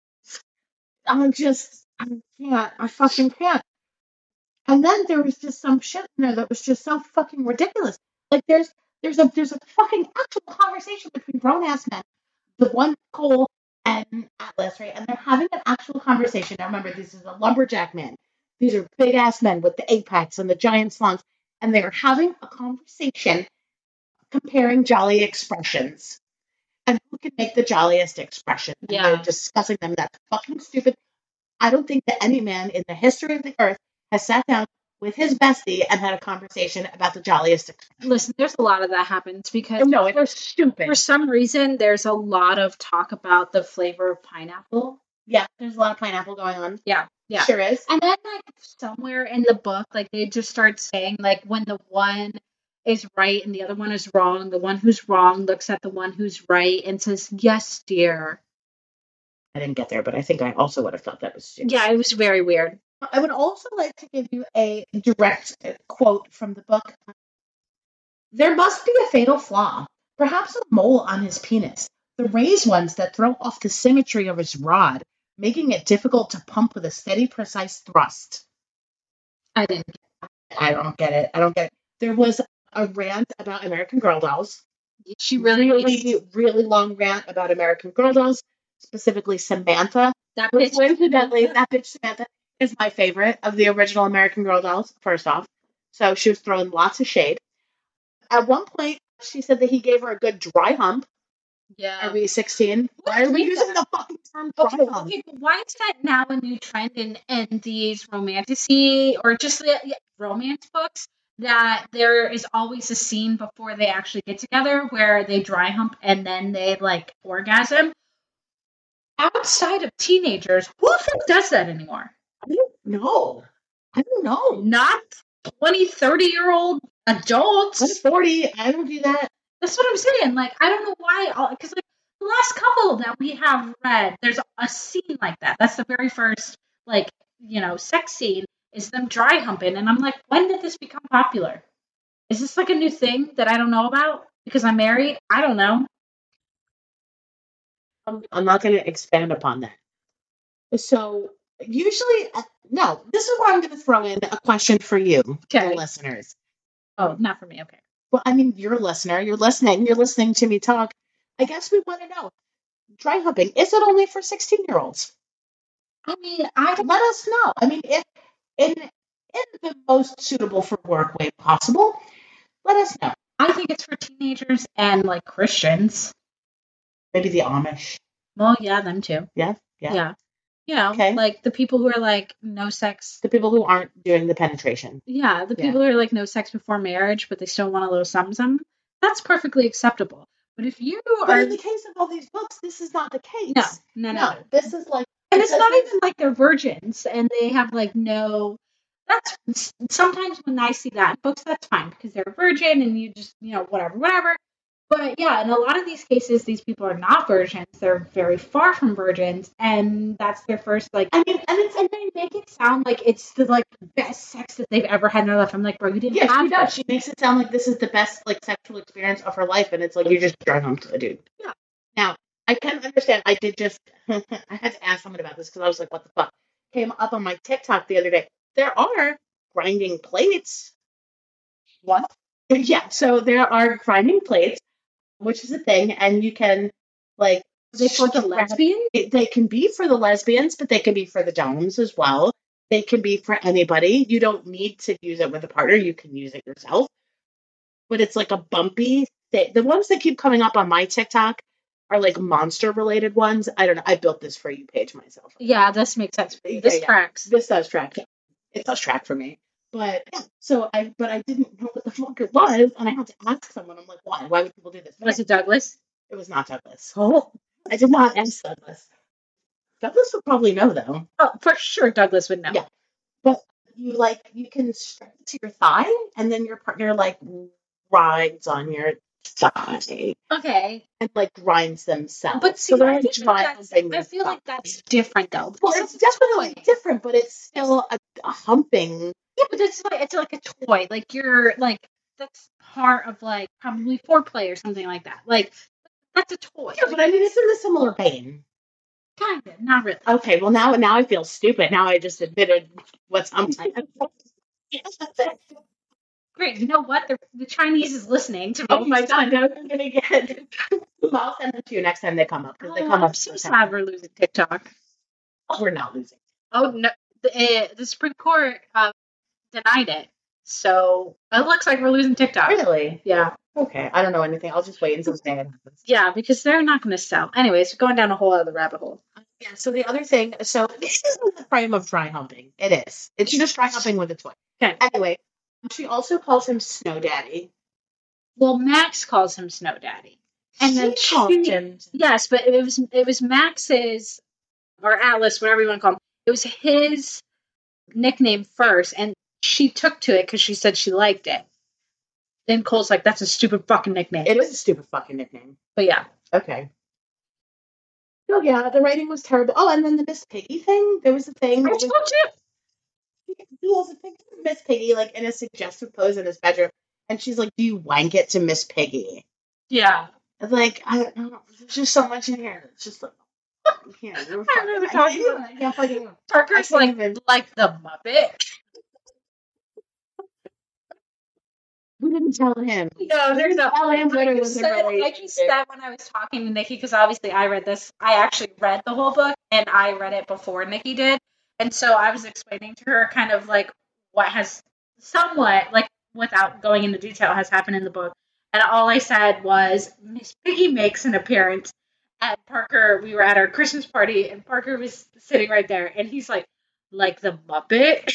I can't. I fucking can't. And then there was just some shit in there that was just so fucking ridiculous. Like there's a fucking actual conversation between grown ass men, the one Cole and Atlas, right? And they're having an actual conversation. Now remember, this is a lumberjack man. These are big ass men with the apex and the giant slungs, and they're having a conversation comparing jolly expressions and who can make the jolliest expression. And they're discussing them. That's fucking stupid. I don't think that any man in the history of the earth has sat down with his bestie and had a conversation about the jolliest expression. Listen, there's a lot of that happens because no, it was stupid. For some reason, there's a lot of talk about the flavor of pineapple. Yeah, there's a lot of pineapple going on. Yeah. Sure is. And then, like, somewhere in the book, like, they just start saying, like, when the one is right and the other one is wrong, the one who's wrong looks at the one who's right and says, "Yes, dear." I didn't get there, but I think I also would have thought that was stupid. Yeah, it was very weird. I would also like to give you a direct quote from the book. There must be a fatal flaw, perhaps a mole on his penis, the raised ones that throw off the symmetry of his rod, making it difficult to pump with a steady, precise thrust. I don't get it. I don't get it. There was a rant about American Girl dolls. She really long rant about American Girl dolls, specifically Samantha. That bitch Samantha is my favorite of the original American Girl dolls, first off. So she was throwing lots of shade. At one point, she said that he gave her a good dry hump. Yeah. Are we 16? Why are we using the fucking term dry hump? Okay, but why is that now a new trend in these romanticy or just romance books that there is always a scene before they actually get together where they dry hump and then they, like, orgasm? Outside of teenagers, who the fuck does that anymore? I don't know. Not 20, 30-year-old adults. I'm 40. I don't do that. That's what I'm saying. Like, I don't know why. Because, like, the last couple that we have read, there's a scene like that. That's the very first, like, sex scene is them dry humping. And I'm like, when did this become popular? Is this, like, a new thing that I don't know about because I'm married? I don't know. I'm not going to expand upon that. So, usually, no, this is where I'm going to throw in a question for you, the listeners. Oh, not for me. Okay. Well, I mean, you're a listener. You're listening to me talk. I guess we want to know, dry humping, is it only for 16-year-olds? I mean, let us know. I mean, if in the most suitable for work way possible, let us know. I think it's for teenagers and, like, Christians. Maybe the Amish. Well, yeah, them too. Yeah. Okay. Like the people who are like no sex. The people who aren't doing the penetration. Yeah, the people who are like no sex before marriage, but they still want a little something. That's perfectly acceptable. But if you But in the case of all these books, this is not the case. No. This is like, and it's not even like they're virgins and they have like no. That's sometimes when I see that in books, that's fine because they're a virgin and you just whatever. But yeah, in a lot of these cases, these people are not virgins. They're very far from virgins, and that's their first like. I mean, And they make it sound like it's the like best sex that they've ever had in their life. I'm like, bro, you didn't yeah, have she does. that. She makes it sound like this is the best like sexual experience of her life, and it's like you just drive home to the dude. Yeah. Now, I can understand. I did just. I had to ask someone about this because I was like, what the fuck? Came up on my TikTok the other day. There are grinding plates. What? Yeah, so there are grinding plates, which is a thing, and you can like They for the lesbian? They can be for the lesbians, but they can be for the doms as well. They can be for anybody. You don't need to use it with a partner. You can use it yourself. But it's like a bumpy thing. The ones that keep coming up on my TikTok are like monster related ones. I don't know. I built this For You page myself. Yeah, this makes sense. This tracks. This does track. It does track for me. But yeah, but I didn't know what the fuck it was, and I had to ask someone. I'm like, why? Why would people do this? Was it Douglas? It was not Douglas. Oh, I did not ask Douglas. Douglas would probably know though. Oh, for sure, Douglas would know. Yeah, but you can strap it to your thigh, and then your partner like rides on your thigh. Okay. And like grinds themselves. But see, so I feel like that's different though. Well, it's definitely different, but it's still a humping. Yeah, but it's like a toy. Like you're like that's part of like probably foreplay or something like that. Like that's a toy. Yeah, but I mean it's in a similar vein. Kind of, not really. Okay, well now I feel stupid. Now I just admitted what's humping. Great. You know what? The Chinese is listening to me. Oh my god, now I'm gonna get. I'll send them to you next time they come up because they come up. I'm so sad we're losing TikTok. Oh, we're not losing. Oh no, the Supreme Court denied it, so it looks like we're losing TikTok. Really? Yeah. Okay, I don't know anything. I'll just wait until something happens. Yeah, because they're not going to sell. Anyways, going down a whole other rabbit hole. Yeah. So the other thing, so this isn't the frame of dry humping. It is. It's just dry humping with a toy. Okay. Anyway, she also calls him Snow Daddy. Well, Max calls him Snow Daddy, and then she called him. Yes, but it was Max's or Atlas, whatever you want to call him. It was his nickname first, and she took to it because she said she liked it. Then Cole's like, "That's a stupid fucking nickname." It is a stupid fucking nickname. But yeah. Okay. Oh yeah, the writing was terrible. Oh, and then the Miss Piggy thing. There was a thing. I told you. There was a thing with Miss Piggy, like in a suggestive pose in his bedroom, and she's like, "Do you wank it to Miss Piggy?" Yeah. It's like I don't know. There's just so much in here. It's just like. Yeah, I remember talking about Parker's like the Muppet. We didn't tell him. No, there's no. Tell him what it was. I just said when I was talking to Nikki, because obviously I read this. I actually read the whole book, and I read it before Nikki did, and so I was explaining to her kind of like what has somewhat like without going into detail has happened in the book, and all I said was Miss Piggy makes an appearance at Parker. We were at our Christmas party, and Parker was sitting right there, and he's like the Muppet.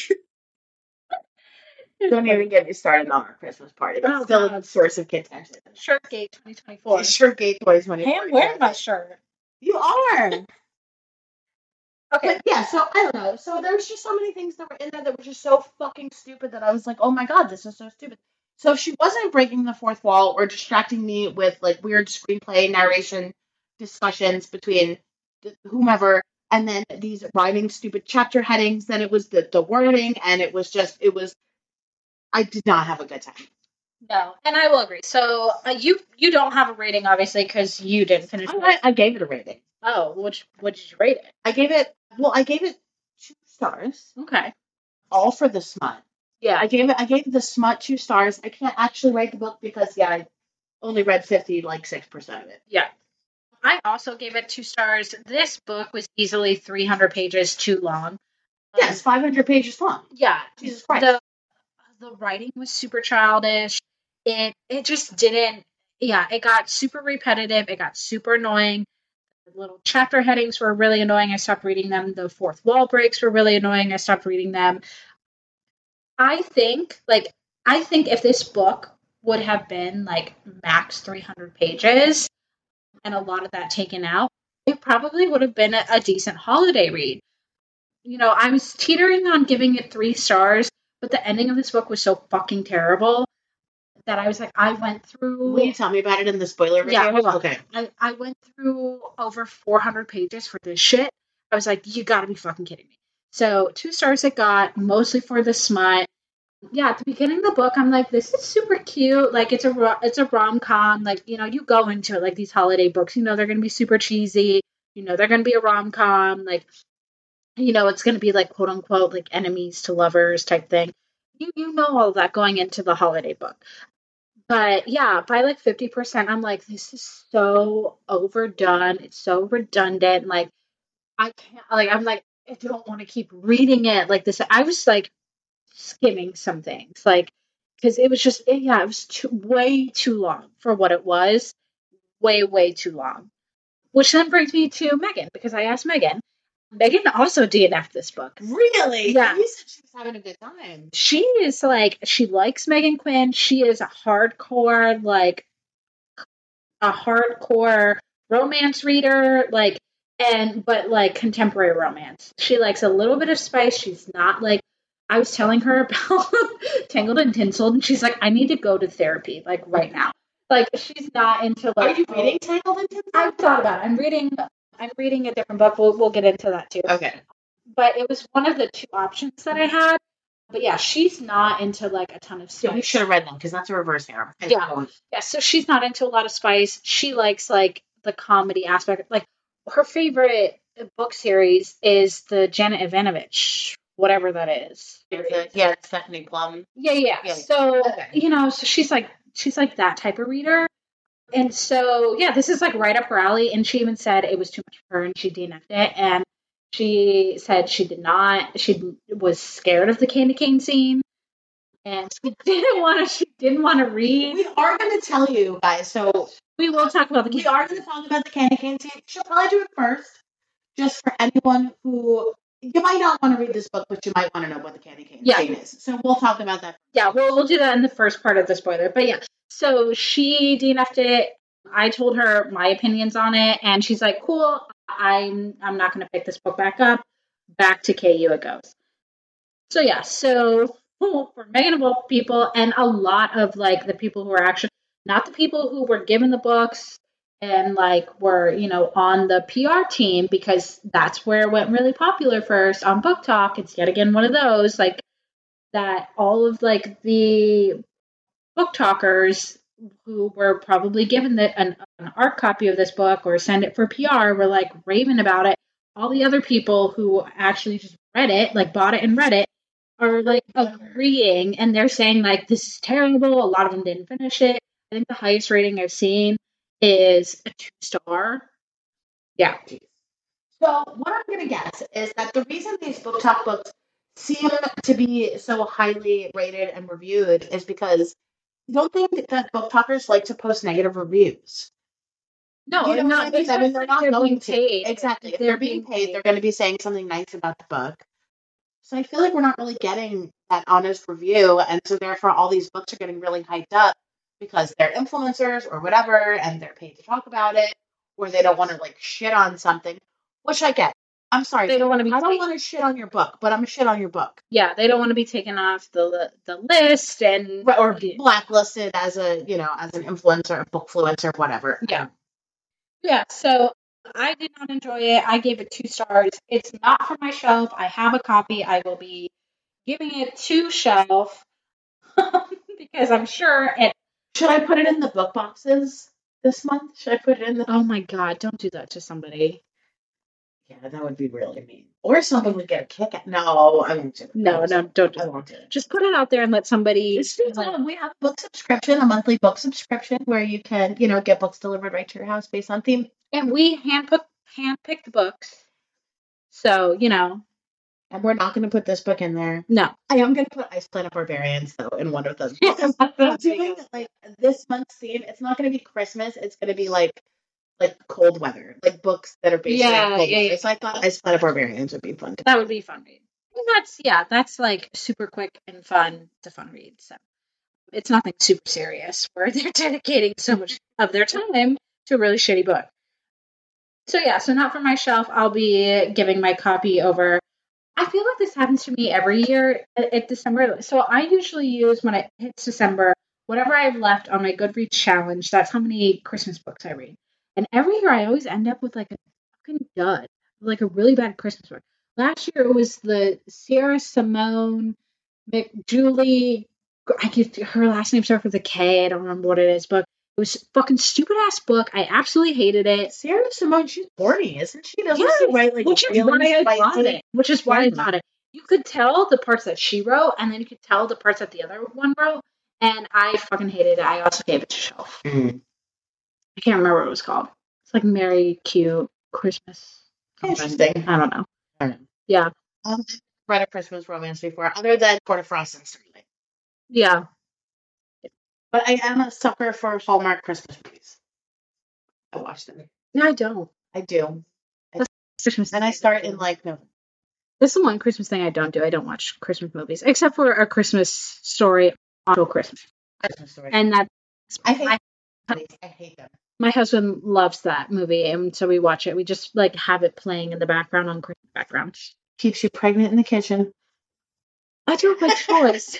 Don't even get me started on our Christmas party. That's still a source of contention. Shirtgate 2024. Shirtgate 2024. Hey, I'm wearing my shirt. You are. Okay. But yeah, so I don't know. So there's just so many things that were in there that were just so fucking stupid that I was like, oh my god, this is so stupid. So she wasn't breaking the fourth wall or distracting me with like weird screenplay narration discussions between whomever, and then these writing stupid chapter headings. Then it was the wording, and it was I did not have a good time. No, and I will agree. So you don't have a rating, obviously, because you didn't finish. I gave it a rating. Oh, what did you rate it? I gave it 2 stars. Okay. All for the smut. Yeah. I gave the smut 2 stars. I can't actually rate the book because I only read 6% of it. Yeah. I also gave it 2 stars. This book was easily 300 pages too long. Yes, 500 pages long. Yeah. Jesus Christ. The writing was super childish. It just didn't. Yeah, it got super repetitive. It got super annoying. The little chapter headings were really annoying. I stopped reading them. The fourth wall breaks were really annoying. I stopped reading them. I think if this book would have been like max 300 pages and a lot of that taken out, it probably would have been a decent holiday read. You know, I was teetering on giving it 3 stars, but the ending of this book was so fucking terrible that I was like, I went through. Will you tell me about it in the spoiler video? Yeah, hold on. Okay. I went through over 400 pages for this shit. I was like, you gotta be fucking kidding me. So 2 stars it got, mostly for the smut. Yeah, at the beginning of the book, I'm like, this is super cute. Like, it's a rom-com. Like, you know, you go into it like these holiday books. You know, they're gonna be super cheesy. You know, they're gonna be a rom-com. Like, you know, it's gonna be like quote unquote like enemies to lovers type thing. You know all of that going into the holiday book. But yeah, by like 50%, I'm like, this is so overdone. It's so redundant. Like, I can't, like, I'm like, I don't want to keep reading it like this. I was like skimming some things, like, because it was just, yeah, it was way too long for what it was. Way, way too long. Which then brings me to Megan, because I asked Megan. Megan also DNF'd this book. Really? Yeah. You said she was having a good time. She is like, she likes Megan Quinn. She is a hardcore, like, a hardcore romance reader, like, but like contemporary romance. She likes a little bit of spice. She's not like, I was telling her about Tangled and Tinseled, and she's like, I need to go to therapy, like right now. Like, she's not into like. Are you reading Tangled and Tinseled? I've thought about it. I'm reading a different book. We'll get into that too. Okay. But it was one of the 2 options that I had. But yeah, she's not into like a ton of spice. You should have read them because that's a reverse harem. Yeah. Yeah, so she's not into a lot of spice. She likes like the comedy aspect. Like, her favorite book series is the Janet Ivanovich, whatever that is. Yeah, Stephanie Plum. Yeah. So, Okay. you know, so she's like that type of reader. And so, yeah, this is like right up her alley. And she even said it was too much for her and she DNF'd it. And she said she was scared of the candy cane scene. And she didn't want to read. We are going to tell you guys, so we will talk about the candy cane. We are going to talk about the candy cane scene. She'll probably do it first, just for anyone who, you might not want to read this book, but you might want to know what the candy cane scene is. So we'll talk about that. Yeah, we'll do that in the first part of the spoiler. But yeah, so she DNF'd it. I told her my opinions on it, and she's like, cool, I'm not going to pick this book back up. Back to KU it goes. So yeah, so for Megan of all people, and a lot of like the people who are actually not the people who were given the books and like were, you know, on the PR team, because that's where it went really popular first on Book Talk. It's yet again one of those like that all of like the book talkers who were probably given an art copy of this book or send it for PR were like raving about it. All the other people who actually just read it, like bought it and read it, are like agreeing, and they're saying like this is terrible. A lot of them didn't finish it. I think the highest rating I've seen is a 2-star. Yeah. So what I'm going to guess is that the reason these Book Talk books seem to be so highly rated and reviewed is because you don't think that book talkers like to post negative reviews. No, you know not. I mean, they're not going to. Paid. Exactly. If they're being paid, they're going to be saying something nice about the book. So I feel like we're not really getting that honest review, and so therefore all these books are getting really hyped up because they're influencers or whatever, and they're paid to talk about it, or they don't want to like shit on something, which I get. I'm sorry. They don't want to be. I don't want to shit on your book, but I'm gonna shit on your book. Yeah, they don't want to be taken off the list and or blacklisted as an influencer, a bookfluencer, whatever. Yeah. So I did not enjoy it. I gave it 2 stars. It's not for my shelf. I have a copy. I will be giving it to shelf because I'm sure it. Should I put it in the book boxes this month? Should I put it in the? Oh my God! Don't do that to somebody. Yeah, that would be really mean. Or someone would get a kick out. No, I won't do it. No, don't do it. I won't do it. Just put it out there and let somebody. We have a book subscription, a monthly book subscription, where you can, get books delivered right to your house based on theme. And we handpick the books. So, And we're not going to put this book in there. No. I am going to put Ice Planet Barbarians, though, in one of them. I'm doing, this month's theme. It's not going to be Christmas. It's going to be, like cold weather. Like, books that are based on cold weather. So I thought Ice Planet Barbarians would be fun. That would be fun read. That's, like, super quick and fun. It's a fun read, so. It's nothing super serious where they're dedicating so much of their time to a really shitty book. So, so not for my shelf. I'll be giving my copy over. I feel like this happens to me every year at December. So I usually use, when it hits December, whatever I have left on my Goodreads challenge, that's how many Christmas books I read. And every year I always end up with like a fucking dud, like a really bad Christmas book. Last year it was the Sierra Simone McJulie. Her last name starts with a K. I don't remember what it is, but it was a fucking stupid ass book. I absolutely hated it. Sarah Simone, she's horny, isn't she? Doesn't Yes, she write like which is really why I bought spicy? it. Which is why I Yeah. bought it. You could tell the parts that she wrote, and then you could tell the parts that the other one wrote, and I fucking hated it. I also gave it to Shelf. Mm. I can't remember what it was called. It's like Merry Cute Christmas. something. Interesting. I don't know. I don't know. Yeah, I've read a Christmas romance before, other than Court of Frost and Starlight. yeah. But I am a sucker for Hallmark Christmas movies. I watch them. No, I don't. I do. Christmas. And I start in like November. This is one Christmas thing I don't do. I don't watch Christmas movies, except for A Christmas Story on Christmas. Christmas story. And that's I hate them. my husband loves that movie, and so we watch it. We just like have it playing in the background on Christmas background. Keeps you pregnant in the kitchen. I don't have a choice.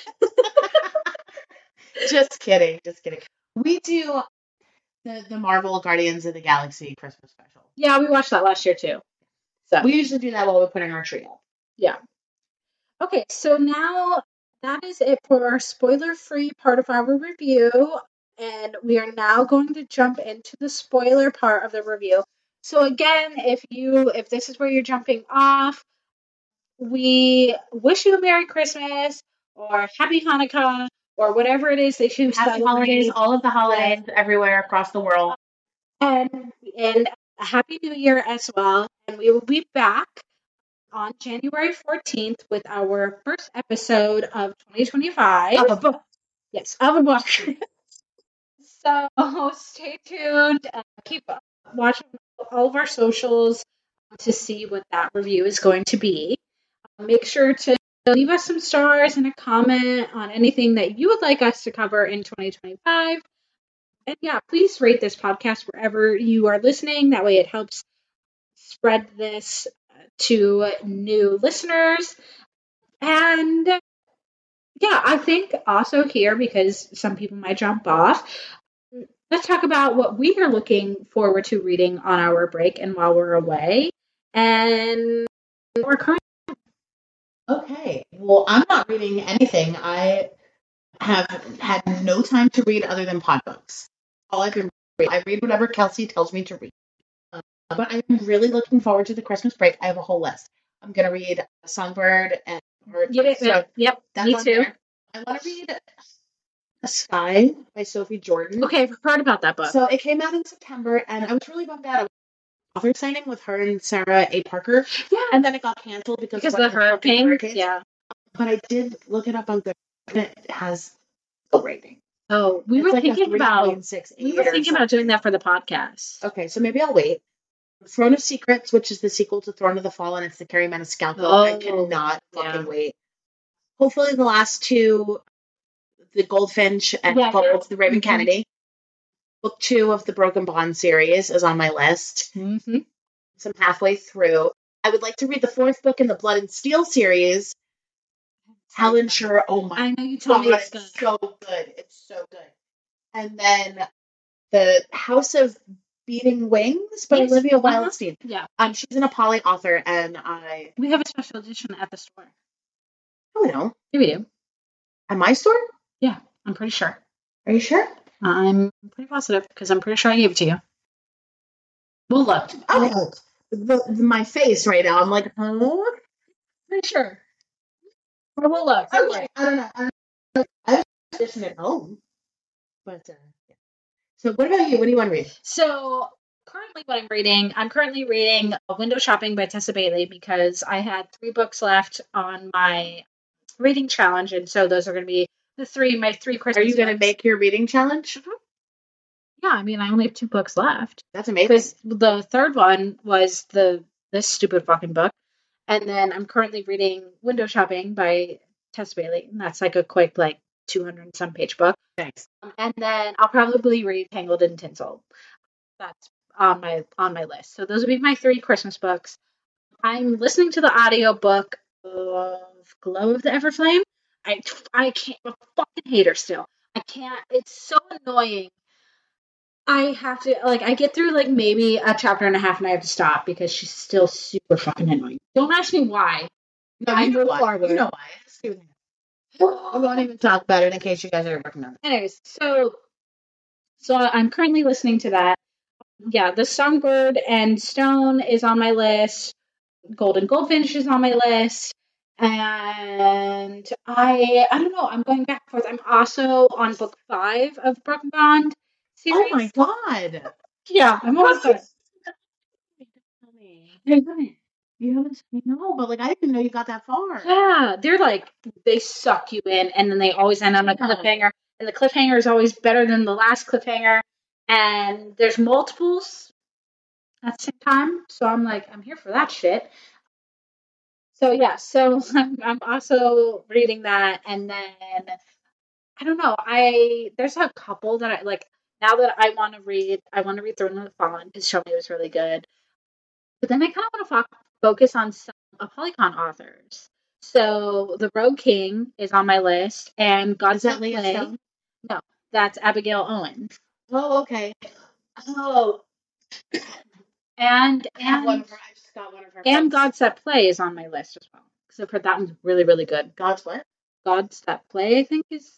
Just kidding. Just kidding. We do the Marvel Guardians of the Galaxy Christmas special. Yeah, we watched that last year too. So We usually do that while we're putting our tree up. yeah. Okay, so now that is it for our spoiler-free part of our review, and we are now going to jump into the spoiler part of the review. So again, if this is where you're jumping off, we wish you a Merry Christmas or Happy Hanukkah or whatever it is that you Happy holidays, all of the holidays everywhere across the world. and a Happy New Year as well. And we will be back on January 14th with our first episode of 2025. Of a book. Yes, of a book. So stay tuned. Keep watching all of our socials to see what that review is going to be. Make sure to leave us some stars and a comment on anything that you would like us to cover in 2025. And yeah, please rate this podcast wherever you are listening. That way it helps spread this to new listeners. And yeah, I think also here, because some people might jump off, let's talk about what we are looking forward to reading on our break and while we're away. And we're currently. Okay. Well, I'm not reading anything. I have had no time to read other than pod books. All I've been reading. I read whatever Kelsey tells me to read. But I'm really looking forward to the Christmas break. I have a whole list. I'm going to read Songbird and Yep, that's me on too. there. I want to read The Sky by Sophie Jordan. Okay, I've heard about that book. So it came out in September, and I was really bummed out. Author signing with her and Sarah A. Parker. Yeah. And then it got canceled because of the hurricane. hurricanes. Yeah. But I did look it up on Goodreads, and it has a rating. Oh, we were It's like a thinking about 3.68 or something. doing that for the podcast. Okay, so maybe I'll wait. Throne of Secrets, which is the sequel to Throne of the Fallen, it's the Carrie Maniscalco. Oh, I cannot fucking yeah. wait. Hopefully the last two, the Goldfinch and the Raven Kennedy. Book 2 of the Broken Bond series is on my list. Mm-hmm. So I'm halfway through. I would like to read the 4th book in the Blood and Steel series. Helen Sure, oh my I know you told me it's good. it's so good. It's so good. And then the House of Beating Wings by Yes. Olivia Wildestein. Yeah. She's an Apolly author, and We have a special edition at the store. oh no, Yeah, we do. at my store. Yeah, I'm pretty sure. Are you sure? I'm pretty positive because I'm pretty sure I gave it to you. We'll look. Oh, my face right now. I'm like, oh, Pretty sure. But we'll look. okay. I don't know. I have a edition at home, but yeah. So what about you? What do you want to read? So currently I'm currently reading Window Shopping by Tessa Bailey because I had 3 books left on my reading challenge, and so those are going to be my three Christmas Are you going to books. make your reading challenge? Yeah, I mean, I only have 2 books left. That's amazing. Because the third one was this stupid fucking book. And then I'm currently reading Window Shopping by Tess Bailey. And that's like a quick, 200 some page book. Thanks. And then I'll probably read Tangled and Tinsel. That's on my list. So those would be my 3 Christmas books. I'm listening to the audiobook of Glow of the Everflame. I can't, I'm a fucking hater still. I can't. It's so annoying. I have to, like, I get through, like, maybe a chapter and a half and I have to stop because she's still super fucking annoying. Don't ask me why. No, I you know move why. forward. You know why. I won't even talk about it in case you guys are working on it. Anyways, so I'm currently listening to that. Yeah, The Songbird and Stone is on my list. Golden Goldfinch is on my list. And I don't know, I'm going back and forth. I'm also on book 5 of Broken Bond series. Oh my god. Yeah, I'm almost done. You haven't said no, but like I didn't know you got that far. Yeah, they're like, they suck you in, and then they always end on a cliffhanger, and the cliffhanger is always better than the last cliffhanger, and there's multiples at the same time, so I'm like, I'm here for that shit. So yeah, so I'm also reading that, and then I don't know, there's a couple that I like now that I want to read. I want to read Throne of the Fallen because Show Me was really good. But then I kind of want to focus on some Polygon authors. So The Rogue King is on my list, and God's Is that Leah Play. Stone? No, that's Abigail Owens. Oh, okay. Oh, and I have one of her. I just got one of her. and books. God's That Play is on my list as well. So for that one's really, really good. God's what? God's That Play, I think is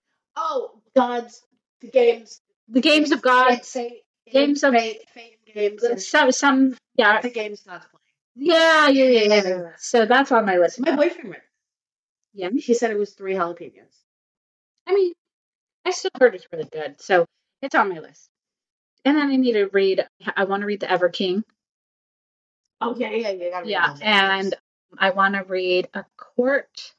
God's the games. the games of God. Games of fate games. And some yeah. the games God's playing. Yeah. So that's on my list. My boyfriend read it. Yeah. He said it was 3 jalapenos. I mean, I still heard it's really good, so it's on my list. And then I need to read. I want to read The Ever King. Oh yeah. You gotta read Yeah, those and I want to read a court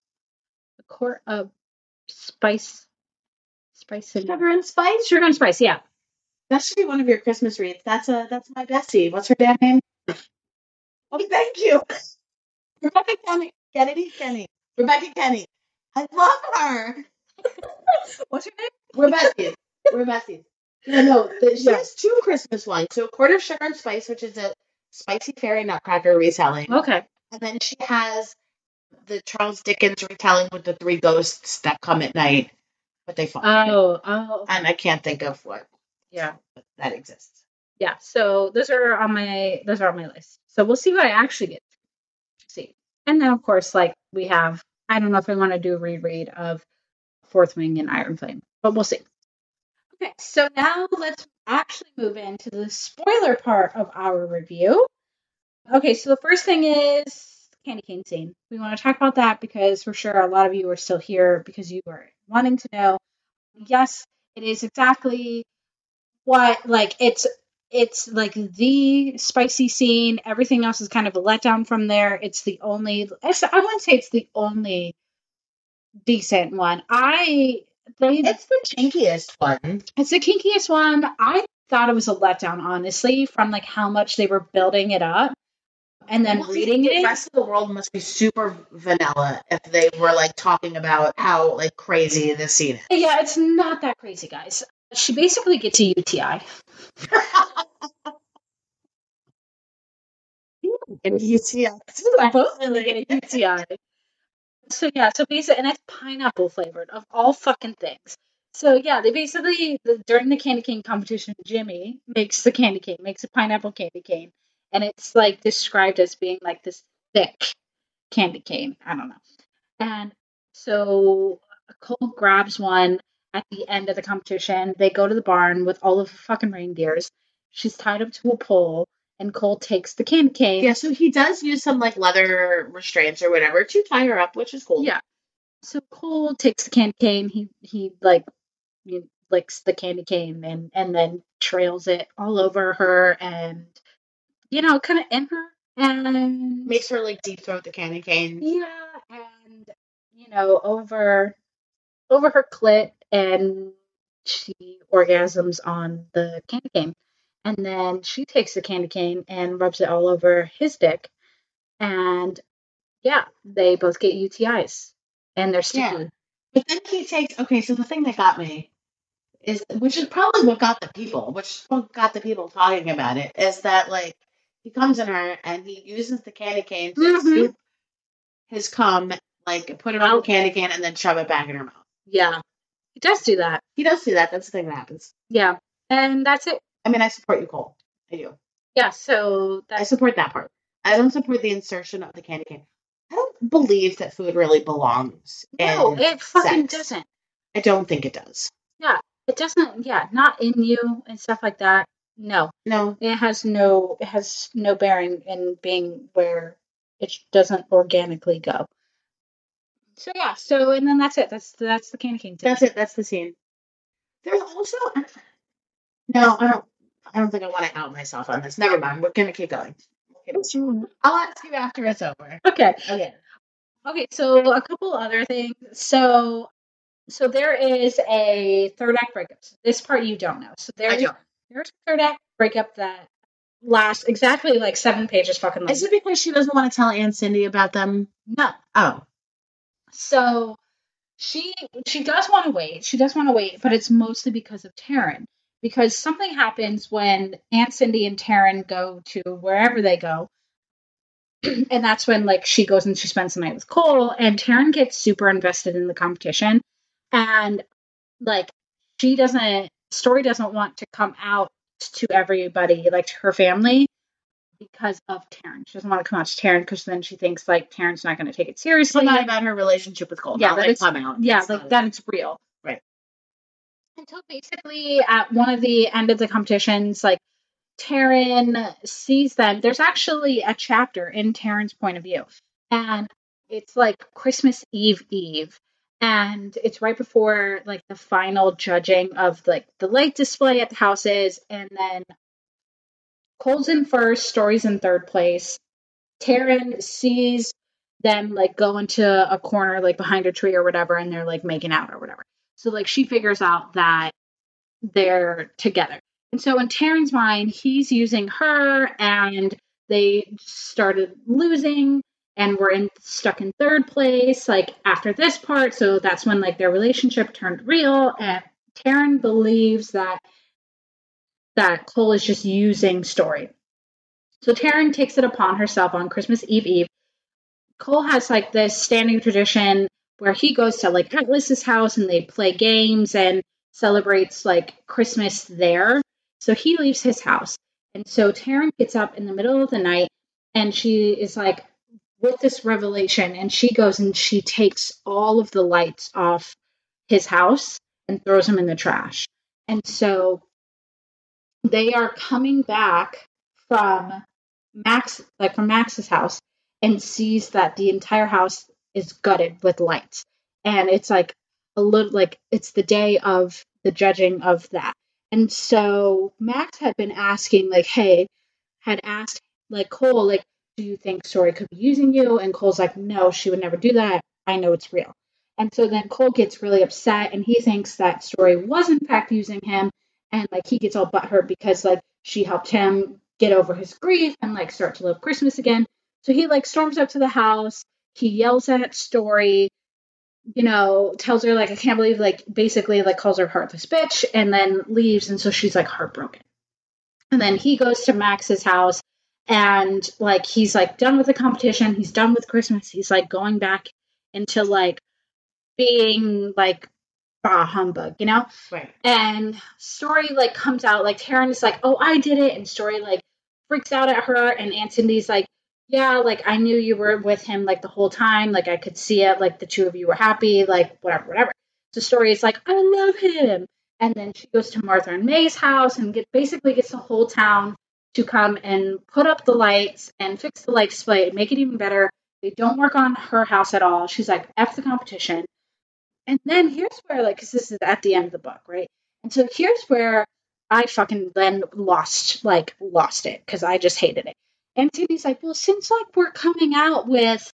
of spice and Sugar and Spice. sugar and spice. Yeah, That should be one of your Christmas reads. That's my bestie. What's her damn name? Oh, thank you. Rebecca Kenny. Kenny. Rebecca Kenny. I love her. what's her name? We're besties. Yeah, no, she has 2 Christmas ones. So Court of Sugar and Spice, which is a spicy fairy nutcracker retelling. Okay. And then she has the Charles Dickens retelling with the 3 ghosts that come at night, but they fall. Oh. And I can't think of what. Yeah. That exists. Yeah. So those are on my list. So we'll see what I actually get to see. And then of course, like we have, I don't know if I want to do a reread of Fourth Wing and Iron Flame, but we'll see. Okay, so now let's actually move into the spoiler part of our review. Okay, so the first thing is candy cane scene. We want to talk about that because for sure a lot of you are still here because you are wanting to know. Yes, it is exactly what, like, it's like the spicy scene. Everything else is kind of a letdown from there. It's the only, I wouldn't say it's the only decent one. It's the kinkiest one. It's the kinkiest one. I thought it was a letdown, honestly, from like how much they were building it up. And then reading it. The rest of the world must be super vanilla if they were like talking about how like crazy this scene is. Yeah, it's not that crazy, guys. She basically gets a UTI. UTI. Both really get a UTI. So yeah, so basically, and it's pineapple flavored of all fucking things. So yeah, they basically during the candy cane competition, Jimmy makes the candy cane, makes a pineapple candy cane, and it's like described as being like this thick candy cane. I don't know. And so Cole grabs one at the end of the competition. They go to the barn with all of the fucking reindeers. She's tied up to a pole, and Cole takes the candy cane. Yeah, so he does use some like leather restraints or whatever to tie her up, which is cool. Yeah. So Cole takes the candy cane. He like licks the candy cane and then trails it all over her and kind of in her and makes her like deep throat the candy cane. Yeah, and over her clit, and she orgasms on the candy cane. And then she takes the candy cane and rubs it all over his dick. And yeah, they both get UTIs. And they're sticky. Yeah. But then he takes, okay, so the thing that got me is, which is probably what got the people talking about it, is that like he comes in her and he uses the candy cane to scoop his cum, like put it on the candy cane and then shove it back in her mouth. Yeah. He does do that. He does do that. That's the thing that happens. Yeah. And that's it. I mean, I support you, Cole. I do. Yeah, so I support that part. I don't support the insertion of the candy cane. I don't believe that food really belongs. No, in it fucking sex. doesn't. I don't think it does. Yeah, it doesn't. Yeah, not in you and stuff like that. No, No. it has no bearing in being where it doesn't organically go. So yeah, and then that's it. That's the candy cane. That's it. That's the scene. There's also no. I don't think I want to out myself on this. Never mind. We're gonna keep going. I'll ask you after it's over. Okay. Okay. So a couple other things. So there is a third act breakup. So this part you don't know. So there's a third act breakup that lasts exactly like 7 pages fucking long. Is it because she doesn't want to tell Aunt Cindy about them? No. Oh. So she does want to wait. She does want to wait, but it's mostly because of Taryn. Because something happens when Aunt Cindy and Taryn go to wherever they go. And that's when like she goes and she spends the night with Cole, and Taryn gets super invested in the competition. And like Story doesn't want to come out to everybody, like to her family, because of Taryn. She doesn't want to come out to Taryn because then she thinks like Taryn's not going to take it seriously. Not about her relationship with Cole. Yeah, not that like it's come out. Yeah, like that it's real. Right. Until basically at one of the end of the competitions, like Taryn sees them. There's actually a chapter in Taryn's point of view, and it's like Christmas Eve, and it's right before like the final judging of like the light display at the houses, and then Cole's in first, Story's in third place. Taryn sees them like go into a corner like behind a tree or whatever, and they're like making out or whatever. So like she figures out that they're together. And so in Taryn's mind, he's using her, and they started losing and were stuck in third place like after this part. So that's when like their relationship turned real, and Taryn believes that Cole is just using Story. So Taryn takes it upon herself on Christmas Eve. Cole has like this standing tradition where he goes to like Atlas's house and they play games and celebrates like Christmas there. So he leaves his house. And so Taryn gets up in the middle of the night, and she is like with this revelation, and she goes and she takes all of the lights off his house and throws them in the trash. And so they are coming back from Max's house, and sees that the entire house is gutted with lights. And it's like a little like it's the day of the judging of that. And so Max had been asking had asked like Cole, like, do you think Story could be using you? And Cole's like, no, she would never do that. I know it's real. And so then Cole gets really upset, and he thinks that Story was in fact using him, and like he gets all butthurt because like she helped him get over his grief and like start to love Christmas again. So he like storms up to the house. He yells at Story, tells her like I can't believe, like basically like calls her heartless bitch, and then leaves. And so she's like heartbroken. And then he goes to Max's house, and like he's like done with the competition. He's done with Christmas. He's like going back into like being like bah humbug, Right. And Story like comes out, like Taryn is like, oh, I did it, and Story like freaks out at her, and Aunt Cindy's like, yeah, like I knew you were with him like the whole time, like I could see it, like the two of you were happy, like whatever. So Story is like, I love him. And then she goes to Martha and May's house and basically gets the whole town to come and put up the lights and fix the light display and make it even better. They don't work on her house at all. She's like, F the competition. And then here's where, like, because this is at the end of the book, right? And so here's where I fucking then lost it, because I just hated it. And Cindy's like, well, since we're coming out with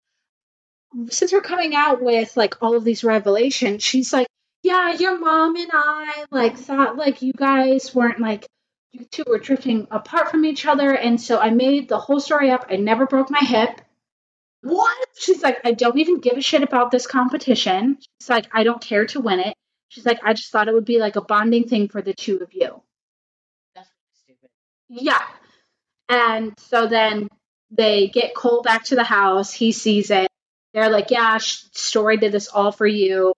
like all of these revelations, she's like, yeah, your mom and I like thought like you guys weren't like, you two were drifting apart from each other, and so I made the whole story up. I never broke my hip. What? She's like, I don't even give a shit about this competition. She's like, I don't care to win it. She's like, I just thought it would be like a bonding thing for the two of you. That's stupid. Yeah. And so then they get Cole back to the house. He sees it. They're like, yeah, Story did this all for you.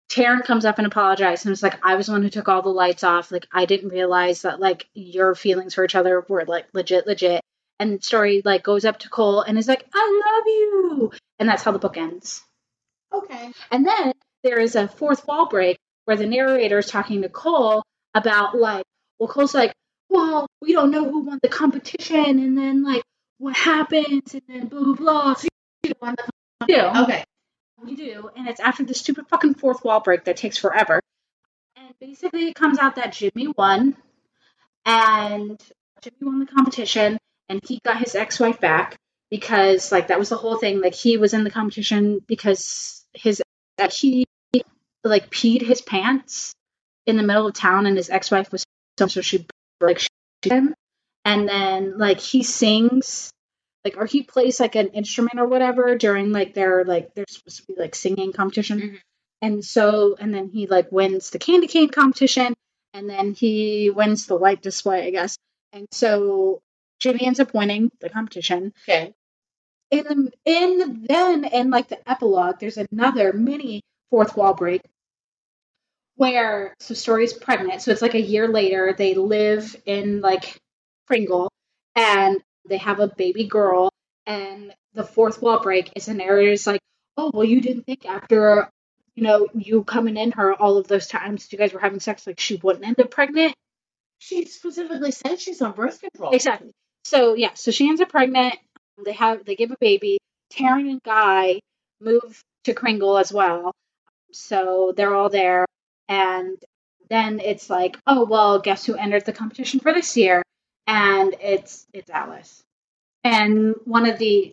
Taryn comes up and apologizes and is like, I was the one who took all the lights off. Like, I didn't realize that, like, your feelings for each other were, like, legit. And Story, like, goes up to Cole and is like, I love you. And that's how the book ends. Okay. And then there is a fourth wall break where the narrator is talking to Cole about, like, well, Cole's like, well, we don't know who won the competition. And then, like, what happens? And then blah, blah, blah. So you won the competition. Okay. You do, and it's after the stupid fucking fourth wall break that takes forever. And basically, it comes out that Jimmy won, and Jimmy won the competition, and he got his ex-wife back because, like, that was the whole thing. Like, he was in the competition because he like peed his pants in the middle of town, and his ex-wife was so she like him, and then like he sings. Like, or he plays like an instrument or whatever during like they're supposed to be like singing competition. Mm-hmm. And then he like wins the candy cane competition, and then he wins the light display, I guess. And so Jimmy ends up winning the competition. Okay. In like the epilogue, there's another mini fourth wall break where Story's pregnant, so it's like a year later. They live in like Pringle, and they have a baby girl. And the fourth wall break is an area is like, oh well, you didn't think after you coming in her all of those times you guys were having sex, like she wouldn't end up pregnant. She specifically said she's on birth control. Exactly. So yeah, so she ends up pregnant. They give a baby. Taryn and Guy move to Kringle as well. So they're all there. And then it's like, oh well, guess who entered the competition for this year? And it's Alice. And one of the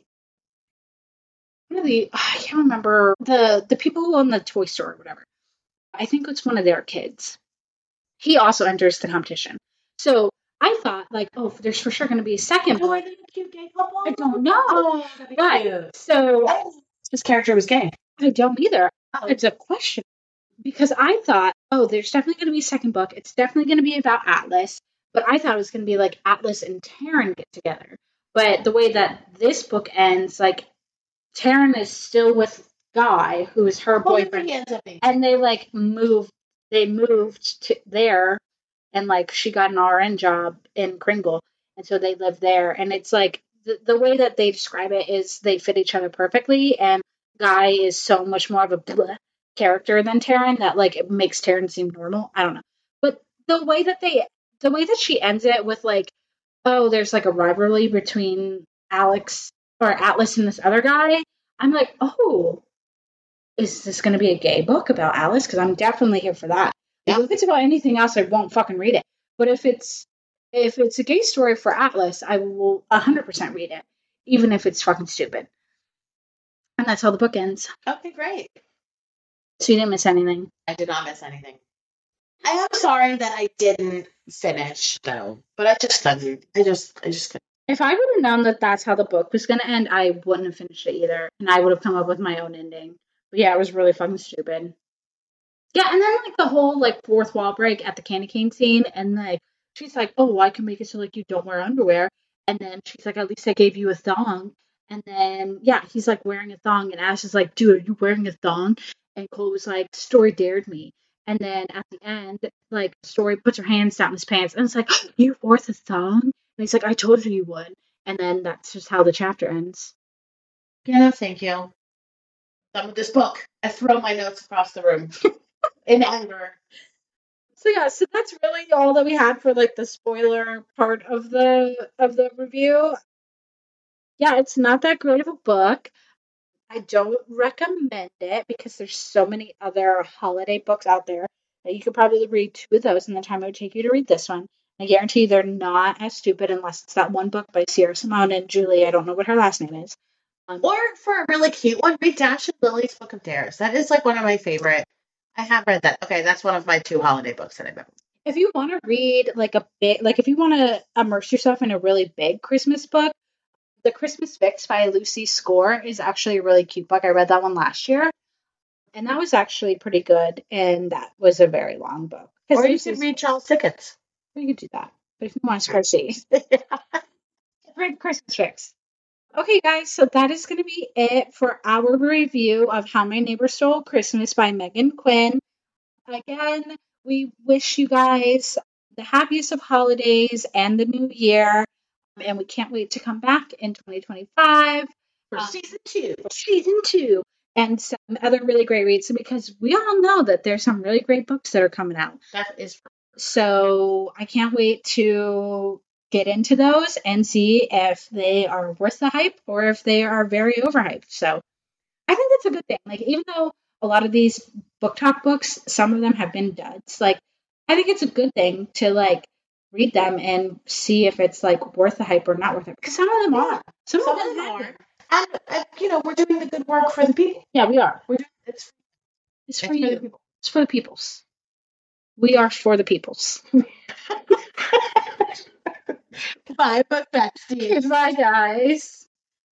I can't remember the people who own the toy store or whatever. I think it's one of their kids. He also enters the competition. So I thought, like, oh, there's for sure going to be a second. Oh, are they a cute gay couple? I don't know. Oh, that'd be cute. So This character was gay. I don't either. Oh. It's a question. Because I thought, oh, there's definitely going to be a second book. It's definitely going to be about Atlas. But I thought it was going to be like Atlas and Taryn get together. But the way that this book ends, like, Taryn is still with Guy, who is her boyfriend. And they, like, moved to there. And, like, she got an RN job in Kringle. And so they live there. And it's, like, the way that they describe it is they fit each other perfectly. And Guy is so much more of a bleh character than Taryn that, like, it makes Taryn seem normal. I don't know. But the way that she ends it with, like, oh, there's, like, a rivalry between Atlas and this other guy, I'm like, oh, is this going to be a gay book about Alice? Because I'm definitely here for that. Yeah. If it's about anything else, I won't fucking read it. But if it's a gay story for Atlas, I will 100% read it, even if it's fucking stupid. And that's how the book ends. Okay, great. So you didn't miss anything. I did not miss anything. I am sorry that I didn't finish, though. But I just couldn't. I just couldn't. If I would have known that that's how the book was going to end, I wouldn't have finished it either. And I would have come up with my own ending. But yeah, it was really fucking stupid. Yeah, and then, like, the whole, like, fourth wall break at the candy cane scene. And, like, she's like, oh, I can make it so, like, you don't wear underwear. And then she's like, at least I gave you a thong. And then, yeah, he's, like, wearing a thong. And Ash is like, dude, are you wearing a thong? And Cole was like, Story dared me. And then at the end, like, Story puts her hands down his pants. And it's like, you wore the thong? And he's like, I told you would. And then that's just how the chapter ends. Yeah, no, thank you. Done with this book. I throw my notes across the room in anger. So yeah, so that's really all that we had for, like, the spoiler part of the review. Yeah, it's not that great of a book. I don't recommend it because there's so many other holiday books out there that you could probably read 2 of those in the time it would take you to read this one. I guarantee you they're not as stupid unless it's that one book by Sierra Simone and Julie. I don't know what her last name is. Or for a really cute one, read Dash and Lily's Book of Dares. That is, like, one of my favorite. I have read that. Okay, that's one of my 2 holiday books that I've read. If you want to read, like, if you want to immerse yourself in a really big Christmas book, The Christmas Fix by Lucy Score is actually a really cute book. I read that one last year. And that was actually pretty good. And that was a very long book. Or you could read Charles Dickens. You could do that. But if you want to spicy, read Christmas Fix. Okay, guys, so that is going to be it for our review of How My Neighbor Stole Christmas by Megan Quinn. again, we wish you guys the happiest of holidays and the new year. And we can't wait to come back in 2025 For season 2. for season 2 and some other really great reads because we all know that there's some really great books that are coming out. That is. So I can't wait to get into those and see if they are worth the hype or if they are very overhyped. So I think that's a good thing. Like, even though a lot of these book talk books, some of them have been duds, like, I think it's a good thing to, like, read them and see if it's, like, worth the hype or not worth it. Because some of them are. Some of them are. And, we're doing the good work for the people. Yeah, we are. It's for you. The people. It's for the peoples. We are for the peoples. Bye, book besties. Goodbye, guys.